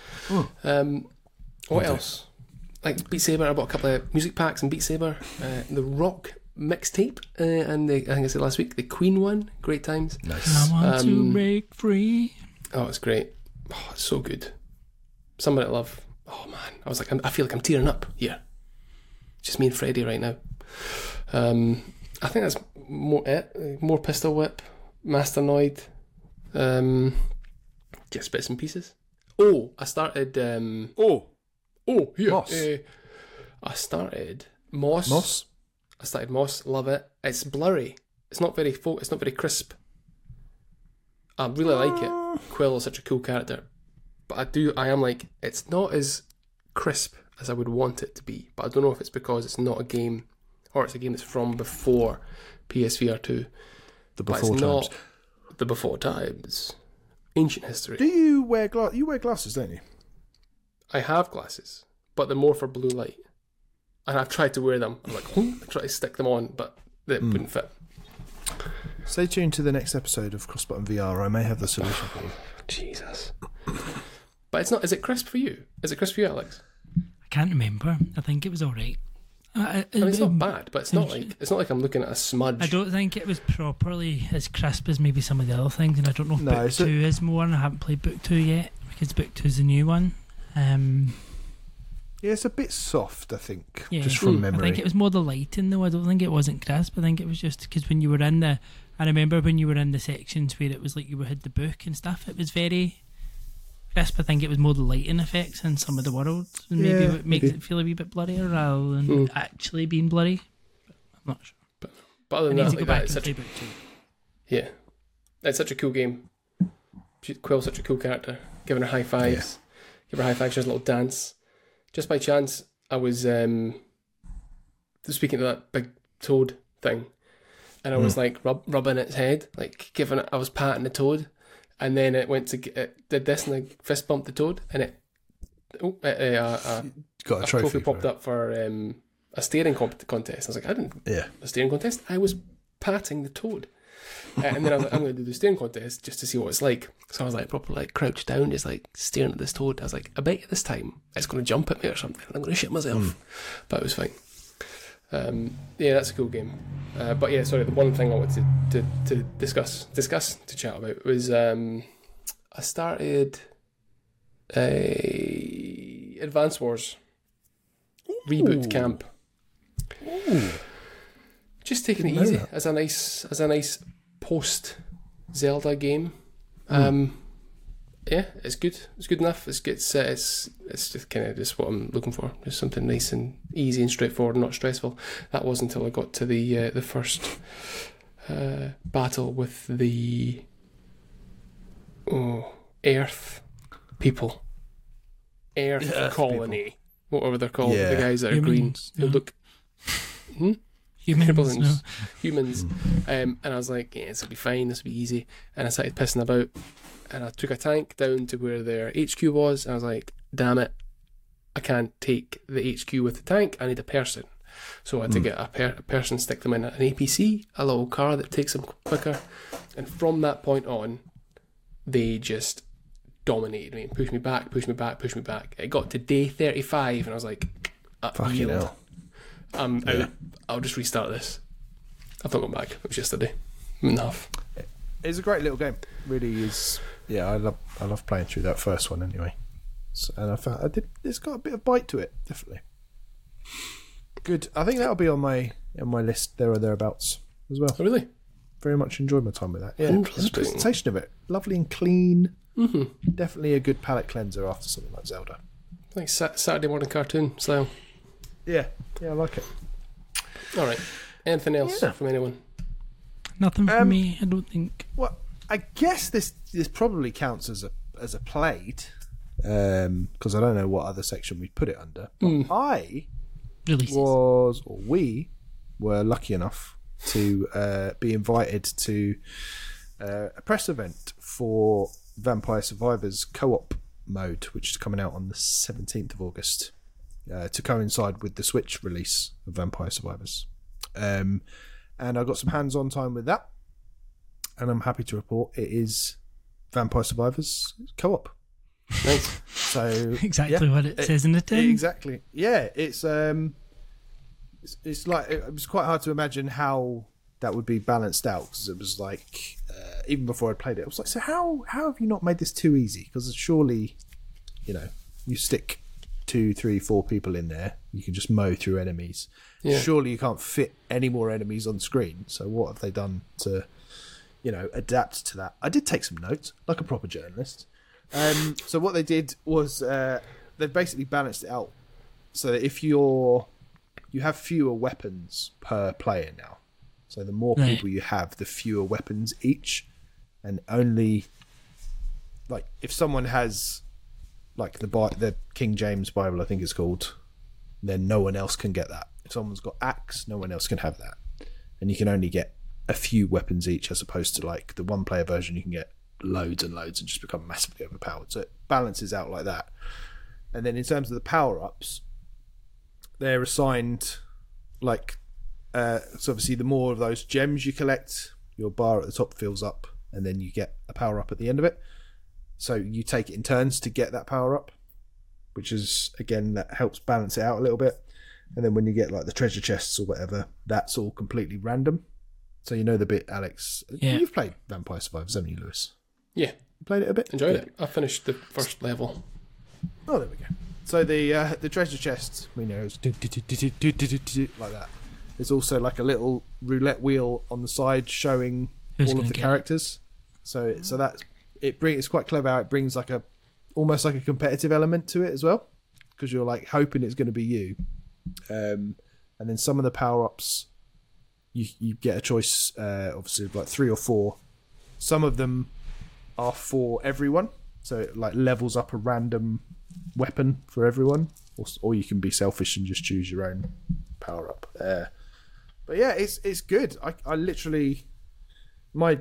What else? Like Beat Saber, I bought a couple of music packs and Beat Saber. The Rock mixtape, and I think I said last week, the Queen one. Great times. Nice. I want to break free. Oh, it's great. Oh, it's so good. Somebody I love. Oh man, I feel like I'm tearing up here. Just me and Freddie right now. I think that's more Pistol Whip, Masternoid, just bits and pieces. Oh, I started. Here. Moss. I started Moss. I started Moss. Love it. It's blurry. It's not very it's not very crisp. I really like it. Quill is such a cool character, but I am like, it's not as crisp as I would want it to be. But I don't know if it's because it's not a game, or it's a game that's from before PSVR 2. The before times. The before times. Ancient history. Do you wear You wear glasses, don't you? I have glasses, but they're more for blue light. And I've tried to wear them. I'm like, I try to stick them on, but they wouldn't fit. Stay tuned to the next episode of Crossbutton VR. I may have the solution for you. Jesus. But it's not. Is it crisp for you? Is it crisp for you, Alex? I can't remember. I think it was all right. I mean, it's not bad, but it's not like I'm looking at a smudge. I don't think it was properly as crisp as maybe some of the other things, and I don't know if Book 2 is more, and I haven't played Book 2 yet, because Book 2 is the new one. Yeah, it's a bit soft, I think, just from memory. I think it was more the lighting, though. I don't think it wasn't crisp. I think it was just because when you were in I remember when you were in the sections where it was like you had the book and stuff, it was very crisp. I think it was more the lighting effects in some of the worlds, and maybe it makes it feel a wee bit blurrier rather than actually being blurry. But I'm not sure. But other than that, like that, it's such yeah, it's such a cool game. Quill's such a cool character. Giving her high fives. Give her high fives. She has a little dance. Just by chance, I was speaking to that big toad thing, and I was like rubbing its head, like I was patting the toad, and then it went to it did this and I fist bumped the toad, and a got a trophy popped up for a staring contest. I was like, I didn't. Yeah. A staring contest? I was patting the toad. And then I was like, I'm going to do the staring contest just to see what it's like. So I was like, proper like crouched down, just like staring at this toad. I was like, I bet you this time it's going to jump at me or something. I'm going to shit myself. But it was fine. Yeah, that's a cool game. But yeah, sorry, the one thing I wanted to discuss, to chat about was I started Advance Wars Reboot Camp. Ooh. Just taking it easy as a nice post Zelda game. Yeah, it's good. It's good enough. It's just kind of just what I'm looking for. Just something nice and easy and straightforward, and not stressful. That wasn't until I got to the first battle with the Earth people, Earth colony, people. Whatever they're called, the guys that are Humans, green, who look. Humans. And I was like, yeah, this will be fine, this will be easy. And I started pissing about, and I took a tank down to where their HQ was, and I was like, damn it, I can't take the HQ with the tank, I need a person. So I had to get a person, stick them in an APC, a little car that takes them quicker. And from that point on, they just dominated me, pushed me back. It got to day 35, and I was like, Fucking hell. I'm out. I'll just restart this. I've not gone back. It was yesterday. Enough. It's a great little game. Really is. Yeah, I love playing through that first one anyway. So, and I found it's got a bit of bite to it, definitely. Good. I think that'll be on my list there or thereabouts as well. Oh, really? Very much enjoyed my time with that. Yeah, interesting. The presentation of it, lovely and clean. Mm-hmm. Definitely a good palate cleanser after something like Zelda. Like Saturday morning cartoon style. Yeah, I like it. All right. Anything else from anyone? Nothing from me, I don't think. Well, I guess this probably counts as a played, because I don't know what other section we put it under. But we were lucky enough to be invited to a press event for Vampire Survivors co-op mode, which is coming out on the 17th of August. To coincide with the Switch release of Vampire Survivors. And I got some hands-on time with that, and I'm happy to report it is Vampire Survivors co-op. Nice. So exactly what it says in the tin. Exactly. Yeah, it's like it was quite hard to imagine how that would be balanced out, because it was like even before I played it, I was like, so how have you not made this too easy? Because surely, you stick 2, 3, 4 people in there, you can just mow through enemies. Yeah. Surely you can't fit any more enemies on screen. So what have they done to, adapt to that? I did take some notes, like a proper journalist. So what they did was they basically balanced it out so that if you have fewer weapons per player now. So the more people you have, the fewer weapons each, and only like if someone has like the King James Bible, I think it's called, then no one else can get that. If someone's got axe, no one else can have that. And you can only get a few weapons each, as opposed to like the one-player version, you can get loads and loads and just become massively overpowered. So it balances out like that. And then in terms of the power-ups, they're assigned like... so obviously the more of those gems you collect, your bar at the top fills up, and then you get a power-up at the end of it. So you take it in turns to get that power up, which is, again, that helps balance it out a little bit. And then when you get like the treasure chests or whatever, that's all completely random. So you know the bit, Alex. Yeah. You've played Vampire Survivors, haven't you, Lewis? Yeah. You played it a bit? Enjoyed it. I finished the first level. Oh, there we go. So the treasure chests, we know, is like that. There's also like a little roulette wheel on the side showing all of the characters. So that's... It's quite clever how it brings like almost like a competitive element to it as well, because you're like hoping it's going to be you. And then some of the power-ups, you get a choice, obviously like 3 or 4. Some of them are for everyone, so it like levels up a random weapon for everyone, or you can be selfish and just choose your own power-up. But yeah, it's good. I literally my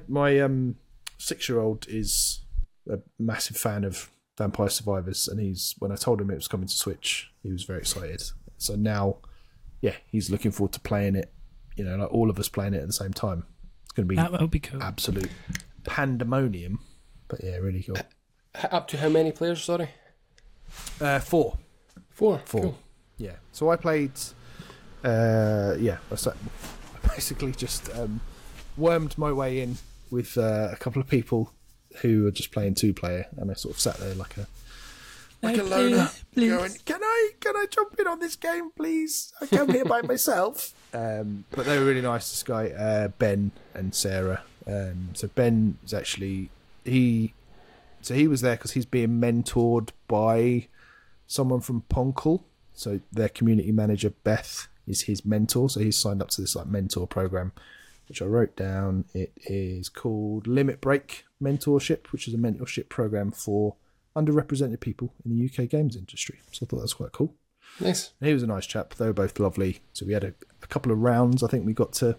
6-year-old is a massive fan of Vampire Survivors, and when I told him it was coming to Switch, he was very excited. So now he's looking forward to playing it. You know, like all of us playing it at the same time. It's going to be That will be cool. absolute pandemonium. But yeah, really cool. Up to how many players? Sorry, 4. 4. 4. Cool. Yeah. So I played. I basically just wormed my way in with a couple of people who were just playing 2-player, and I sort of sat there like a loner, going, "Can I jump in on this game, please? I come here by myself." But they were really nice. This guy, Ben and Sarah. So Ben is actually he was there because he's being mentored by someone from Poncle. So their community manager Beth is his mentor. So he's signed up to this like mentor program, which I wrote down. It is called Limit Break Mentorship, which is a mentorship program for underrepresented people in the UK games industry. So I thought that was quite cool. Nice. And he was a nice chap. They were both lovely. So we had a couple of rounds. I think we got to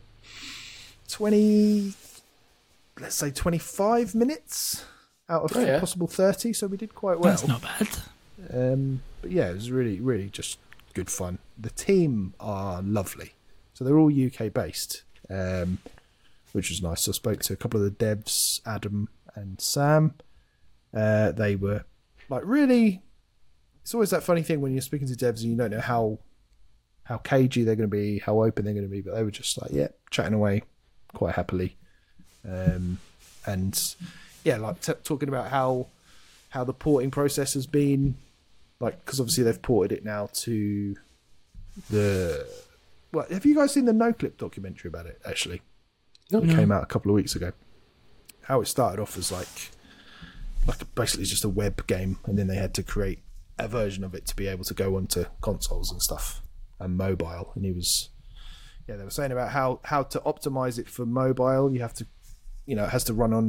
25 minutes out of possible 30. So we did quite well. That's not bad. But yeah, it was really, really just good fun. The team are lovely. So they're all UK based, which was nice. So I spoke to a couple of the devs, Adam and Sam. They were like really. It's always that funny thing when you're speaking to devs and you don't know how cagey they're going to be, how open they're going to be. But they were just like, chatting away quite happily, and like talking about how the porting process has been. Like, because obviously they've ported it now to the. Well, have you guys seen the NoClip documentary about it? Actually, it came out a couple of weeks ago. How it started off as like basically just a web game, and then they had to create a version of it to be able to go onto consoles and stuff and mobile. And they were saying about how to optimize it for mobile. You have to, it has to run on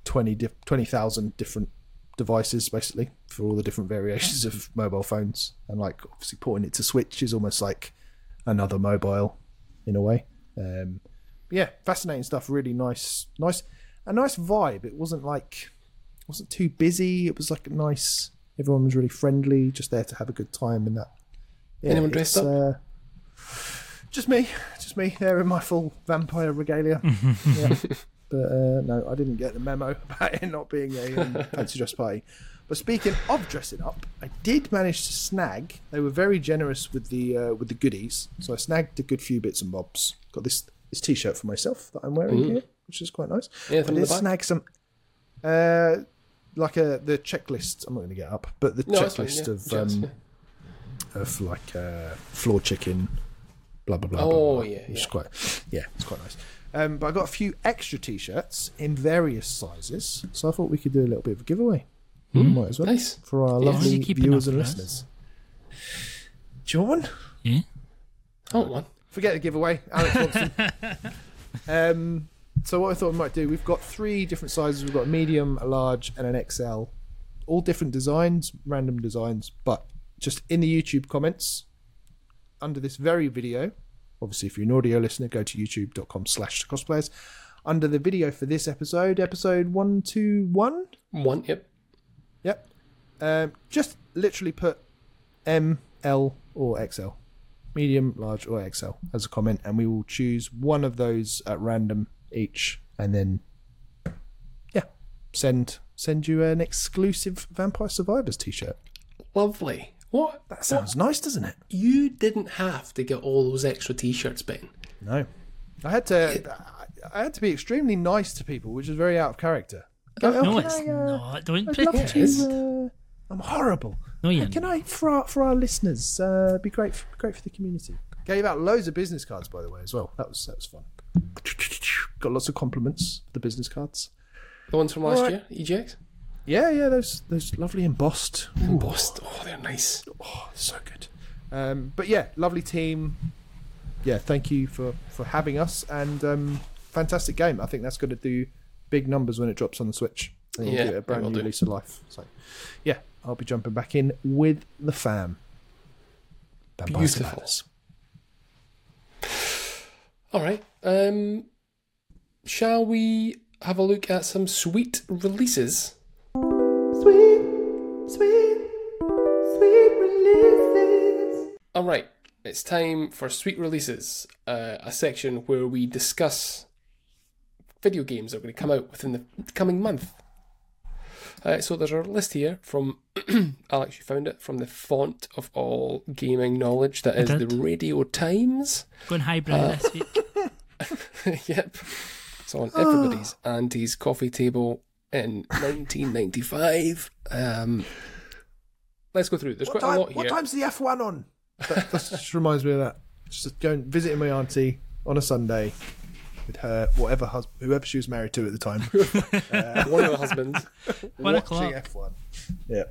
20,000 different devices basically for all the different variations of mobile phones, and like obviously porting it to Switch is almost like another mobile in a way. Fascinating stuff. Really nice a nice vibe. It wasn't too busy. It was like a nice, everyone was really friendly, just there to have a good time. And that anyone dressed up? Just me there in my full vampire regalia. Yeah. But no, I didn't get the memo about it not being a fancy dress party. But speaking of dressing up, I did manage to snag. They were very generous with the goodies, so I snagged a good few bits and bobs. Got this T-shirt for myself that I'm wearing here, which is quite nice. Yeah, I did snag some, the checklist. I'm not going to get up, but the checklist of like floor chicken, blah blah blah. Oh blah, which is quite, it's quite nice. But I got a few extra T-shirts in various sizes, so I thought we could do a little bit of a giveaway. Might as well. Nice. For our lovely viewers and listeners. Do you want one? Yeah. I want one. Forget the giveaway. Alex wants them. So what I thought we might do, we've got 3 different sizes. We've got a medium, a large, and an XL. All different designs, random designs, but just in the YouTube comments, under this very video, obviously if you're an audio listener, go to youtube.com/cosplayers. Under the video for this episode 121? Yep. Just literally put M, L, or XL. Medium, large, or XL as a comment, and we will choose one of those at random each, and then send you an exclusive Vampire Survivors t-shirt. Lovely. What? That sounds nice, doesn't it? You didn't have to get all those extra T-shirts, Ben. No. I had to be extremely nice to people, which is very out of character. No, it's not. Don't pretend. I'm horrible. No, you can I, for our listeners, be great for the community. Gave out loads of business cards, by the way, as well. That was fun. Got lots of compliments for the business cards. The ones from last year, EGX? Yeah, those lovely embossed. Embossed. Oh, they're nice. Oh, so good. But yeah, lovely team. Yeah, thank you for having us, and fantastic game. I think that's going to do big numbers when it drops on the Switch. And give it a brand new lease of life. So, yeah, I'll be jumping back in with the fam. Beautiful. All right. Shall we have a look at some sweet releases? Sweet releases. All right. it's time for Sweet Releases, a section where we discuss video games that are going to come out within the coming month. So there's a list here from Alex, you found it, from the font of all gaming knowledge that is the Radio Times. Going highbrow this week. Yep. It's on everybody's auntie's coffee table in 1995. Let's go through. There's quite a lot here. What time's the F1 on? That just reminds me of that. Just going visiting my auntie on a Sunday with her, whoever she was married to at the time. One of the husbands. 1 o'clock. F1. Yeah.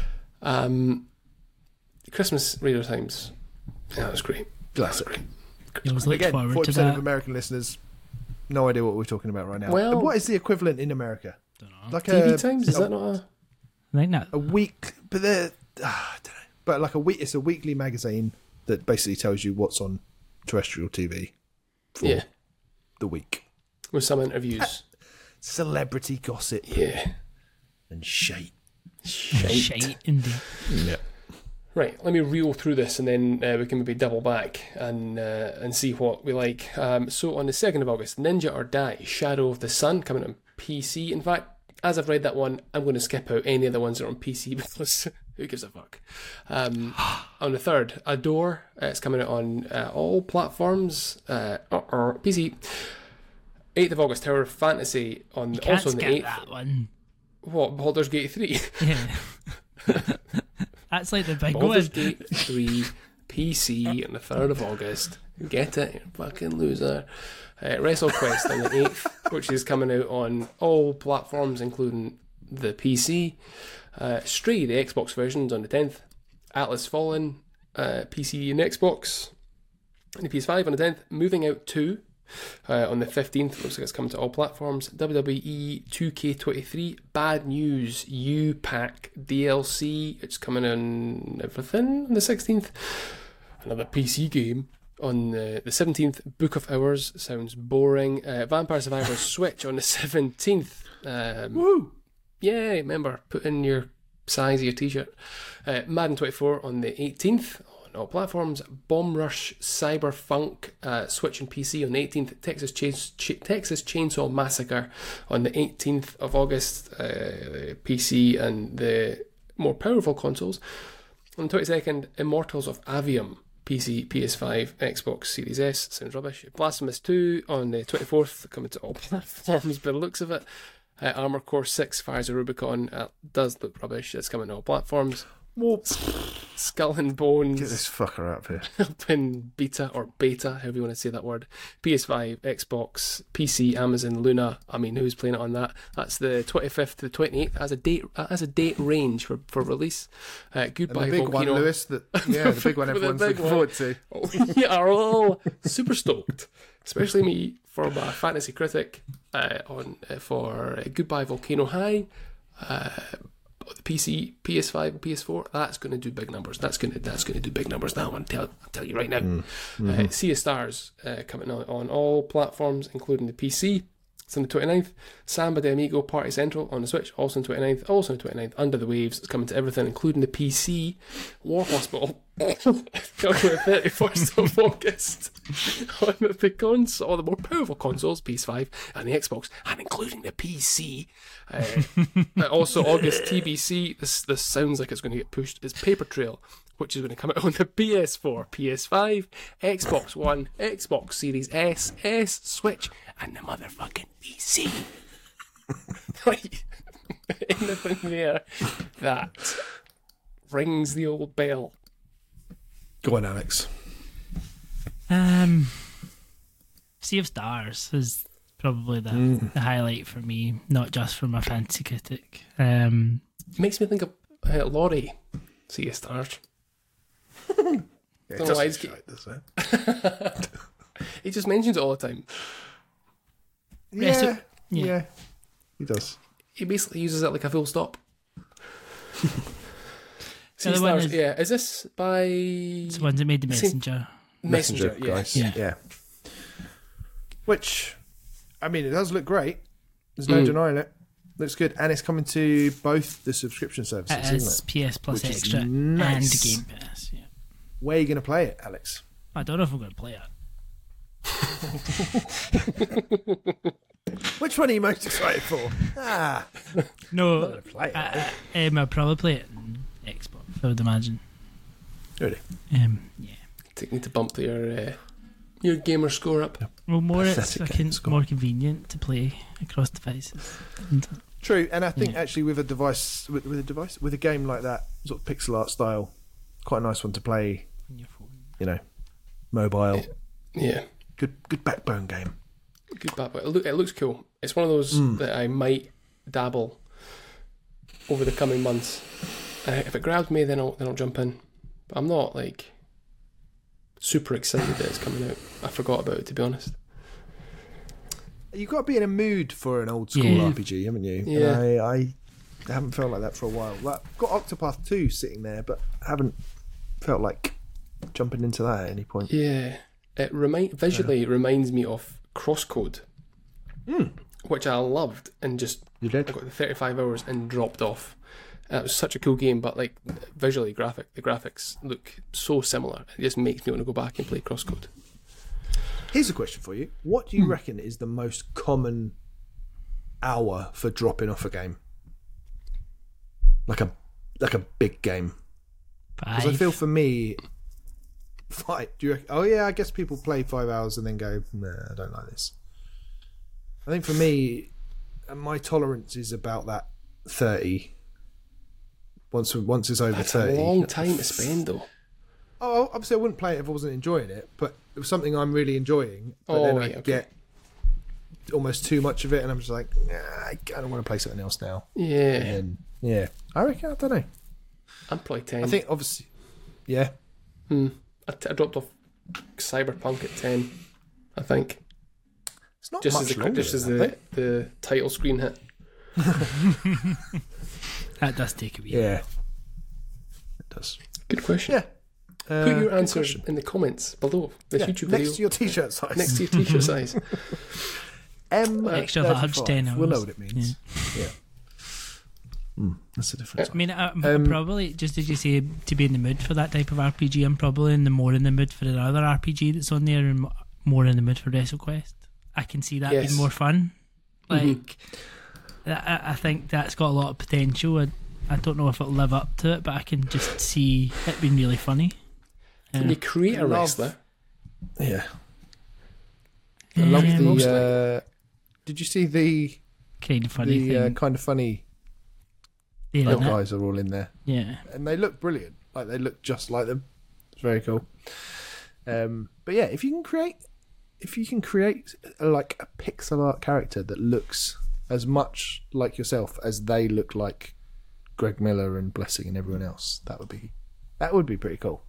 Christmas Radio Times. Yeah, that was great. That's great. I was looking Again, forward 40% to that. of American listeners, no idea what we're talking about right now. Well, what is the equivalent in America? Don't know. Like TV Times? Is that not a... I think that. a week? But I don't know. But like a week, it's a weekly magazine that basically tells you what's on terrestrial TV for the week. With some interviews. Celebrity gossip Yeah. and shite. Shite, indeed. Yeah. Right, let me reel through this and then we can maybe double back and see what we like. So on the 2nd of August, Ninja or Die, Shadow of the Sun, coming on PC. In fact, as I've read that one, I'm going to skip out any of the ones that are on PC because who gives a fuck? On the 3rd, Adore, it's coming out on all platforms, PC. 8th of August, Tower of Fantasy, also on the 8th. That one. What, Baldur's Gate 3? Yeah. That's like the big Baldur's one. Gate 3 PC on the 3rd of August. Get it, you fucking loser. WrestleQuest on the 8th, which is coming out on all platforms, including the PC. Stray, the Xbox versions, on the 10th. Atlas Fallen, PC and Xbox. And the PS5 on the 10th. Moving Out 2 on the 15th. Looks like it's coming to all platforms. WWE 2K23. Bad News U-Pack DLC. It's coming on everything on the 16th. Another PC game on the 17th. Book of Hours. Sounds boring. Vampire Survivors Switch on the 17th. Woo! Yeah, remember, put in your size of your t-shirt. Madden 24 on the 18th on all platforms. Bomb Rush Cyberpunk Switch and PC on the 18th. Texas Chainsaw Massacre on the 18th of August. PC and the more powerful consoles. On the 22nd, Immortals of Avium. PC, PS5, Xbox Series S. Sounds rubbish. Blasphemous 2 on the 24th. Coming to all platforms by the looks of it. Armour Core 6 Fires of Rubicon does look rubbish. It's coming to all platforms. Whoop. Skull and Bones. Get this fucker out of here. Open beta or beta, however you want to say that word. PS5, Xbox, PC, Amazon, Luna. I mean, who's playing it on that? That's the 25th to the 28th as a date range for release. Goodbye, And the big Volcano. one, Lewis. The big one everyone's big looking one. forward to. We are all super stoked, especially me for my fantasy critic for Goodbye Volcano High. The PC, PS5, and PS4, that's going to do big numbers. That's going to do big numbers. That one, I'll tell you right now. Mm-hmm. Sea of Stars coming on all platforms, including the PC. It's on the 29th. Samba de Amigo Party Central on the Switch, also on the 29th. Also on the 29th, Under the Waves, it's coming to everything, including the PC. War Hospital, coming on the 31st of August. On the console, the more powerful consoles, PS5 and the Xbox, and including the PC. Also, August TBC, this sounds like it's going to get pushed, is Paper Trail, which is going to come out on the PS4, PS5, Xbox One, Xbox Series S, Switch, and the motherfucking PC. Like, anything there that rings the old bell. Go on, Alex. Sea of Stars is probably the highlight for me, not just for my fancy critic. It makes me think of Laurie, Sea of Stars. Yeah, it Don't know why doesn't he's shite, does it? He just mentions it all the time. Yeah, he does. He basically uses it like a full stop. Sea The other one Stars, is this by... It's the ones that made the Messenger. Messenger, yeah. guys. Yeah. Yeah. Which, I mean, it does look great. There's no denying it. Looks good. And it's coming to both the subscription services, It is isn't it? PS Plus Which is Extra nice. and Game Pass. Yeah. Where are you going to play it, Alex? I don't know if I'm going to play it. Which one are you most excited for? No, Play I'll probably play it on Xbox, I would imagine. Really? Yeah. Taking to bump your gamer score up. Well, it's Aesthetic games, more convenient to play across devices. And True, and I think actually with a with a game like that, sort of pixel art style, quite a nice one to play. on your phone. You know, mobile. Yeah. Good backbone game. Good back, but it looks cool. It's one of those that I might dabble over the coming months. If it grabs me, then I'll jump in. But I'm not like super excited that it's coming out. I forgot about it, to be honest. You've got to be in a mood for an old school RPG, haven't you? Yeah. And I haven't felt like that for a while. Like, I've got Octopath 2 sitting there, but haven't felt like jumping into that at any point. Yeah, it visually reminds me of Crosscode, which I loved, and just You did? I got the 35 hours and dropped off. It was such a cool game, but like visually, the graphics look so similar. It just makes me want to go back and play Crosscode. Here's a question for you. What do you reckon is the most common hour for dropping off a game? Like a big game. Because I feel for me, 5. Do you reckon? Oh yeah, I guess people play 5 hours and then go, nah, I don't like this. I think for me, my tolerance is about that 30. Once it's over That's 30. a long time to spend, though. Oh, obviously I wouldn't play it if I wasn't enjoying it, but it was something I'm really enjoying. But then I get almost too much of it, and I'm just like, nah, I don't want to play something else now. Yeah. And then, I reckon, I don't know. I'm probably 10. I think obviously, yeah. I dropped off Cyberpunk at 10, I think. It's not Just much as longer than that, the title screen hit. That does take a wee. Yeah, it does. Good question. Yeah. Put your good answers question. in the comments below this YouTube video. Next to your t-shirt size. Next to your t-shirt size. Extra large 10 hours. We'll know what it means. Yeah. That's the difference. I mean, I'm probably, just as you say, to be in the mood for that type of RPG, I'm probably more in the mood for another RPG that's on there, and more in the mood for WrestleQuest. I can see that being more fun. Like, I think that's got a lot of potential. I don't know if it'll live up to it, but I can just see it being really funny. Can you create a wrestler? Yeah. I love the. Did you see the kind of funny thing? Kind of funny guys are all in there? Yeah, and they look brilliant. Like they look just like them. It's very cool. But yeah, if you can create like a pixel art character that looks as much like yourself as they look like Greg Miller and Blessing and everyone else, that would be pretty cool.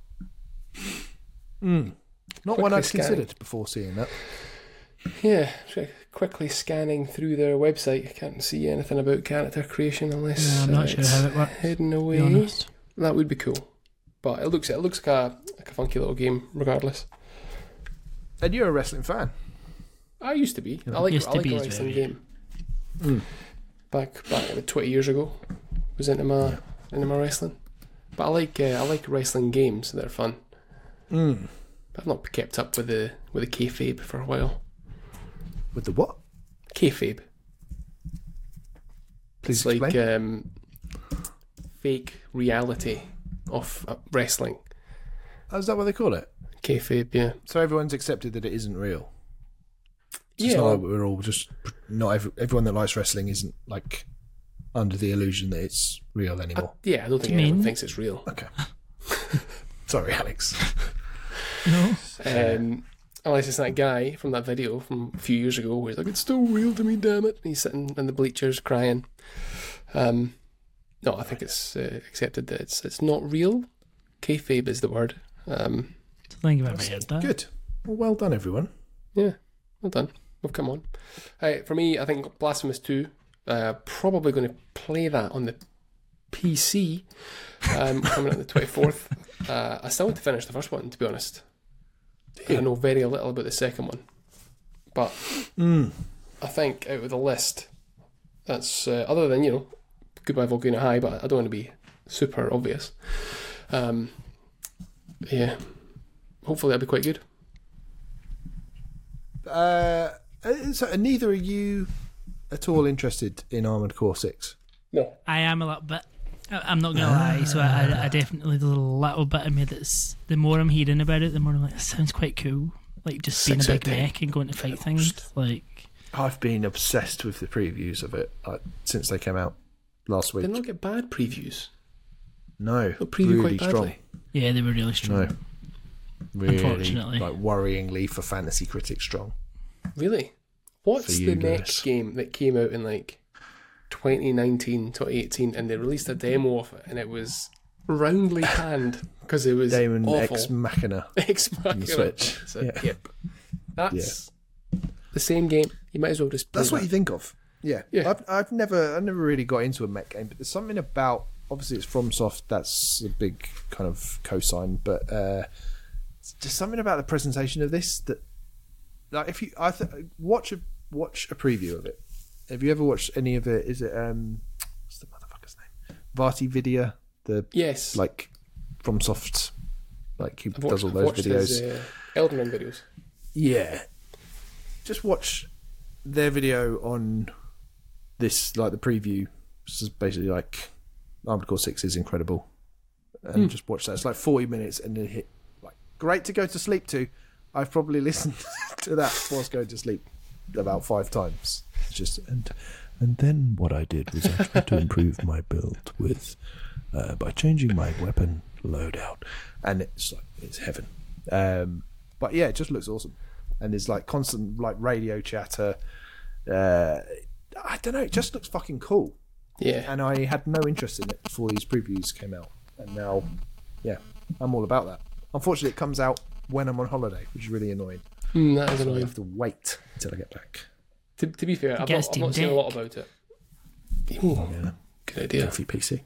Not one I'd considered before seeing that. Yeah, quickly scanning through their website, I can't see anything about character creation unless I'm not sure how it works. Hidden away. That would be cool, but it looks like a funky little game, regardless. And you're a wrestling fan. I used to be. I like a wrestling game. Back about 20 years ago, was into my wrestling. But I like wrestling games. They're fun. But I've not kept up with the kayfabe for a while. With the what? Kayfabe. Please it's explain. Like fake reality of wrestling. Oh, is that what they call it? Kayfabe, yeah. So everyone's accepted that it isn't real. Yeah, it's not like we're all just everyone that likes wrestling isn't like under the illusion that it's real anymore. I don't think anyone thinks it's real. Okay. Sorry, Alex. No. Unless it's that guy from that video from a few years ago where he's like, it's still real to me, damn it. And he's sitting in the bleachers crying. No, I think it's accepted that it's not real. Kayfabe is the word. I think I've ever heard that. Good. Well done, everyone. Yeah, well done. We've come on. For me, I think Blasphemous 2, probably going to play that on the PC coming out the 24th. I still want to finish the first one, to be honest. I know very little about the second one. But I think out of the list, that's other than, Goodbye Volcano High, but I don't want to be super obvious. Yeah. hopefully that'll be quite good. So neither are you at all interested in Armored Core 6? No. I am a little bit. I'm not going to lie, so I definitely, there's a little bit of me that's, the more I'm hearing about it, the more I'm like, it sounds quite cool. Like just being a big mech and going to fight things. Like, I've been obsessed with the previews of it since they came out last week. Did not get bad previews. No, they preview really quite badly. strong. Yeah, they were really strong. No, really, unfortunately, like worryingly for fantasy critics strong. Really? What's the mech guys. game that came out in like 2019, 2018, and they released a demo of it, and it was roundly panned because it was Damon awful. Ex Machina. Ex Machina. on the Switch. So, Yeah. Yep. That's the same game. You might as well just play That's what you think of. Yeah. Yeah. I've never really got into a mech game, but there's something about, obviously it's FromSoft, that's a big kind of cosign, but it's just something about the presentation of this that, like, if you watch a preview of it. Have you ever watched any of it? Is it what's the motherfucker's name? Vati Vidya, the Yes. like FromSoft, like he I've does all I've those watched videos. His, Elden Ring videos. Yeah. Just watch their video on this, like the preview. This is basically like Armored Core 6 is incredible. And just watch that. It's like 40 minutes and then hit, like, great to go to sleep to. I've probably listened to that whilst going to sleep about 5 times. It's just, and then what I did was I tried to improve my build with by changing my weapon loadout. And it's like, it's heaven. But yeah, it just looks awesome. And there's like constant like radio chatter. I don't know, it just looks fucking cool. Yeah. And I had no interest in it before these previews came out. And now, yeah, I'm all about that. Unfortunately, it comes out when I'm on holiday, which is really annoying. That is So I annoying. have to wait until I get back. To be fair, I've not seen a lot about it. Ooh, Yeah. good idea. Goofy PC.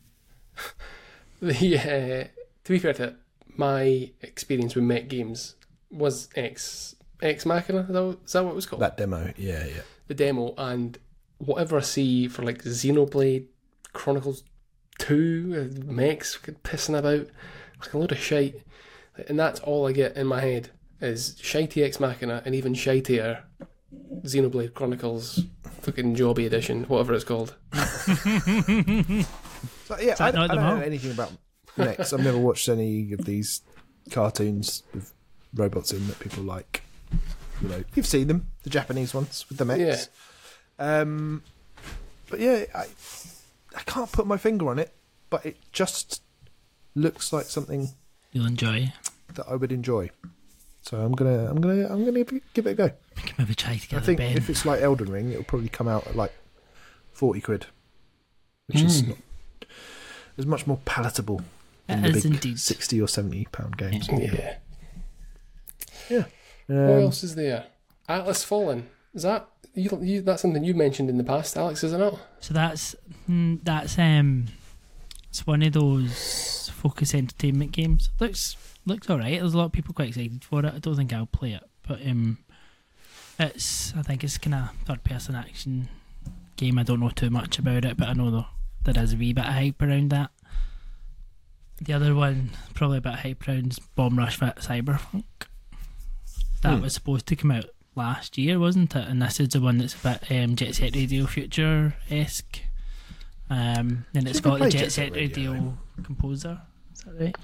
To be fair to it, my experience with mech games was Ex Machina. Is that what it was called? That demo, yeah. The demo, and whatever I see for like Xenoblade Chronicles 2, mechs pissing about, like a load of shite. And that's all I get in my head is shitey Ex Machina and even shitier Xenoblade Chronicles fucking Jobby edition, whatever it's called. So, yeah, I don't know them anything about mechs. I've never watched any of these cartoons with robots in that people like. You know, you've seen them, the Japanese ones with the mechs. Yeah. But yeah, I can't put my finger on it, but it just looks like something you'll enjoy. that I would enjoy. So I'm gonna give it a go. We can maybe try to I get think Ben. if it's like Elden Ring, it'll probably come out at like 40 quid, which is not is much more palatable than It the is big indeed. 60 or 70 pound games. Yeah. Yeah. What else is there? Atlas Fallen. Is that you? That's something you mentioned in the past, Alex, isn't it? So that's it's one of those focus entertainment games. Looks alright. There's a lot of people quite excited for it. I don't think I'll play it, but I think it's kind of third person action game. I don't know too much about it, but I know there is a wee bit of hype around that. The other one, probably a bit of hype around, is Bomb Rush Cyberpunk. That was supposed to come out last year, wasn't it? And this is the one that's a bit Jet Set Radio Future-esque. Then it's got the Jet Set Radio composer. Is that right?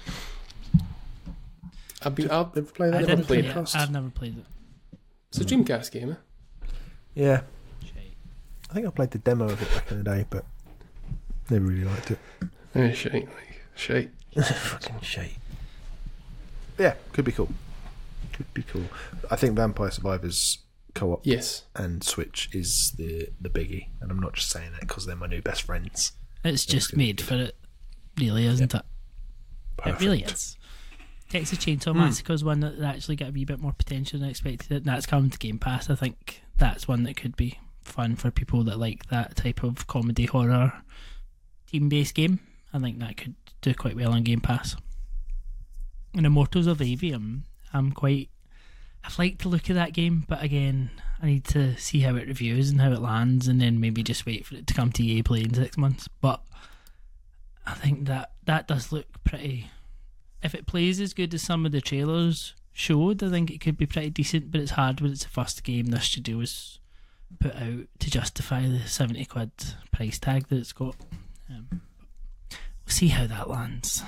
I've Never played I that. didn't play it. it. I've never played it. It's a Dreamcast game, eh? Yeah. I think I played the demo of it back in the day, but never really liked it. Shite. Fucking shit. Yeah, could be cool. I think Vampire Survivors co-op Yes. and Switch is the biggie, and I'm not just saying that because they're my new best friends. It's just made for it, really, isn't it? Perfect. It really is. Texas Chainsaw Massacre is one that actually got a wee bit more potential than I expected, and that's coming to Game Pass. I think that's one that could be fun for people that like that type of comedy horror team-based game. I think that could do quite well on Game Pass. And Immortals of Avium, I've liked the look of that game, but again, I need to see how it reviews and how it lands, and then maybe just wait for it to come to EA Play in 6 months. But I think that does look pretty if it plays as good as some of the trailers showed, I think it could be pretty decent, but it's hard when it's the first game this studio has put out to justify the 70 quid price tag that it's got. We'll see how that lands.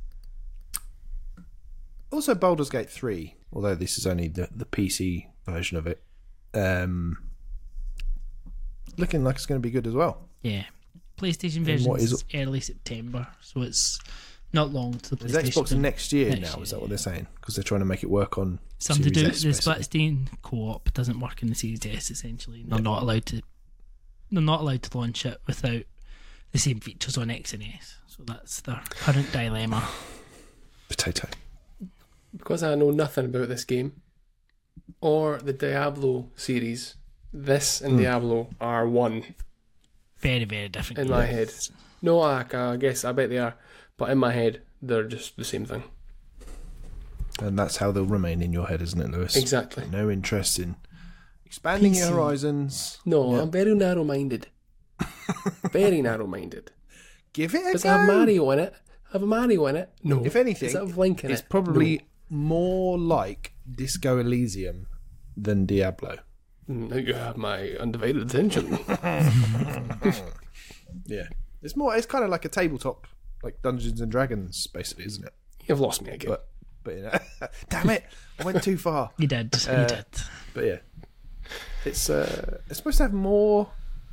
Also, Baldur's Gate 3, although this is only the PC version of it, looking like it's going to be good as well. Yeah. PlayStation version is early September, so it's not long to the PlayStation. Is Xbox next year now? Is that what they're saying? Because they're trying to make it work on something to do with Series the Split-Screen co-op doesn't work in the Series S. Essentially, they're not allowed to. They're not allowed to launch it without the same features on X and S. So that's their current dilemma. Potato. Because I know nothing about this game or the Diablo series, this and Diablo are one. Very, very different in my head. No, I guess I bet they are, but in my head they're just the same thing. And that's how they'll remain in your head, isn't it, Lewis? Exactly. No interest in expanding your horizons. No, I'm very narrow-minded. Very narrow-minded. Give it a Does go. it have Mario in it? Have a Mario in it? No. If anything, does it have Link in it's it? probably more like Disco Elysium than Diablo. Now you have my undivided attention. Yeah. It's kind of like a tabletop, like Dungeons and Dragons, basically, isn't it? You've lost me again. But you know, damn it, I went too far. You did. You did. But yeah, it's supposed to have more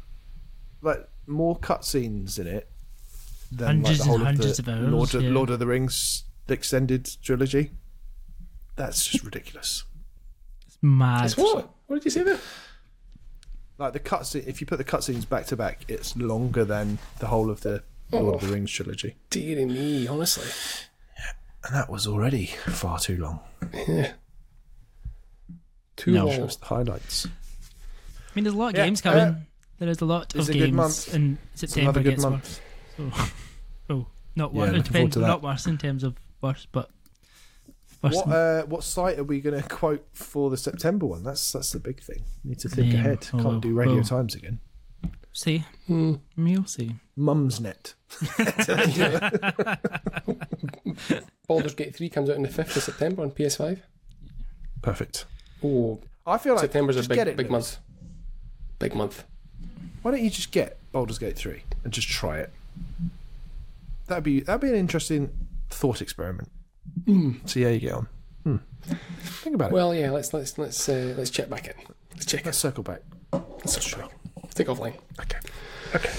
cutscenes in it than Hundreds like the whole and hundreds of the of hours, Lord of the Rings extended trilogy. That's just ridiculous. It's mad. It's what? What did you say there? Like the cutscene, if you put the cutscenes back to back, it's longer than the whole of the Lord of the Rings trilogy. Dearie me, honestly. And that was already far too long. Yeah. Too long. Shows the highlights. I mean, there's a lot of games coming. There is a lot of games in September. Another good month. Worse. So, not worse. looking forward to that. Not worse in terms of worse, but worse. What site are we going to quote for the September one? That's the big thing. Need to think ahead. Can't do Radio Times again. See, we'll see. Mumsnet. Baldur's Gate 3 comes out on the 5th of September on PS5. Perfect. Oh, I feel like September's a just get it, big month. Big month. Why don't you just get Baldur's Gate 3 and just try it? That'd be an interesting thought experiment. See how you get on. Think about it. Well, yeah. Let's check back in. Let's circle back. Let's take offline. Okay.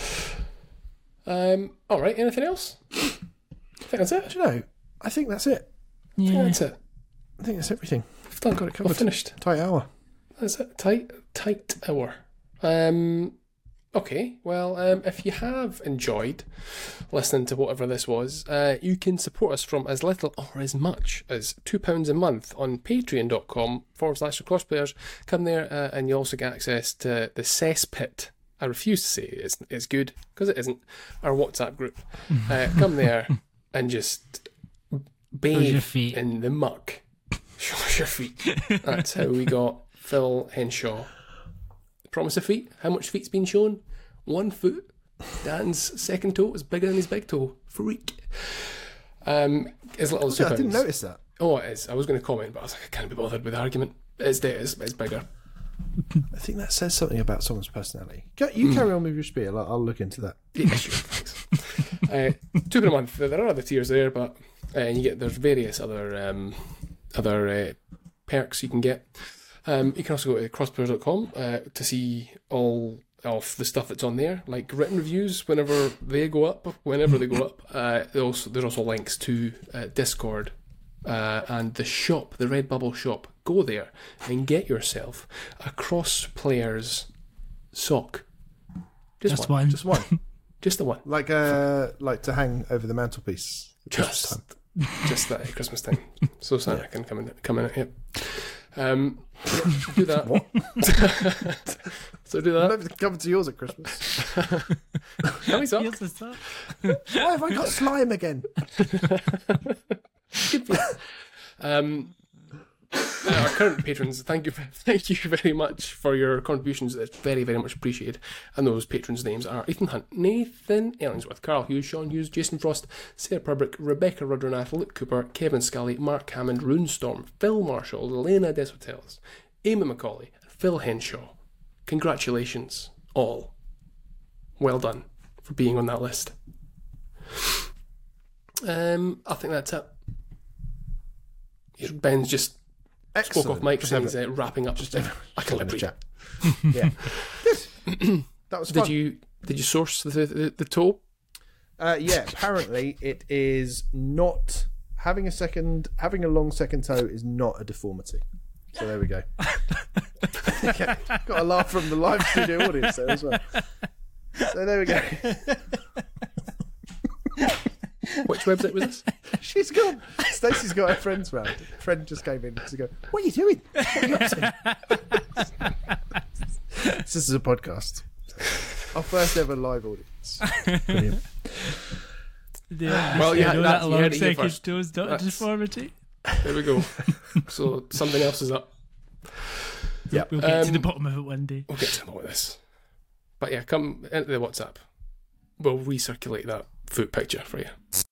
All right. Anything else? I think that's it. Do you know? I think that's it. I think Yeah. that's it. I think that's everything. We've done. Got it covered. We're finished. Tight hour. That's it. Tight hour. Okay, well, if you have enjoyed listening to whatever this was, you can support us from as little or as much as £2 a month on patreon.com/crosplayers. Come there and you also get access to the cesspit. I refuse to say it's good, because it isn't, our WhatsApp group. Come there and just bathe in the muck. Show your feet. That's how we got Phil Henshaw. Promise of feet. How much feet's been shown? 1 foot. Dan's second toe is bigger than his big toe. Freak. His little I didn't notice that. Oh, it is. I was going to comment, but I was like, I can't be bothered with the argument. It's bigger. I think that says something about someone's personality. You carry on with your spiel. I'll look into that. Yeah, sure. Thanks. £2 a month. There are other tiers there, but there's various other perks you can get. You can also go to crossplayers.com to see all of the stuff that's on there, like written reviews whenever they go up. There's also links to Discord and the shop, the Redbubble shop. Go there and get yourself a Crossplayers sock. Just one. Just one. Just the one. Like to hang over the mantelpiece. Just that at Christmas time. So Santa can come in at it. Do that. What? So do that. I'm coming to yours at Christmas. How many socks? Yes, it's that. Why have I got slime again? Our current patrons, thank you very much for your contributions. It's very, very much appreciated. And those patrons' names are Ethan Hunt, Nathan Ellingsworth, Carl Hughes, Sean Hughes, Jason Frost, Sarah Purbrick, Rebecca Rudranath, Luke Cooper, Kevin Scully, Mark Hammond, Runestorm, Phil Marshall, Elena Deshotels, Amy Macaulay, and Phil Henshaw. Congratulations, all. Well done for being on that list. I think that's it. Ben's just spoke off mic, so he's wrapping up. Just a chat. Yeah, good. That was fun. Did you source the toe? Yeah, apparently it is not having a long second toe is not a deformity. So there we go. Okay. Got a laugh from the live studio audience there as well. So there we go. Which website was this? She's gone. Stacey's got her friends round. Friend just came in to go, what are you doing? What are you up to? This is a podcast. Our first ever live audience. Brilliant. Well, yeah, that long second toes, not a deformity. There we go. So something else is up. Yeah, we'll get to the bottom of it one day. We'll get to the bottom of this. But yeah, come into the WhatsApp. We'll recirculate that foot picture for you.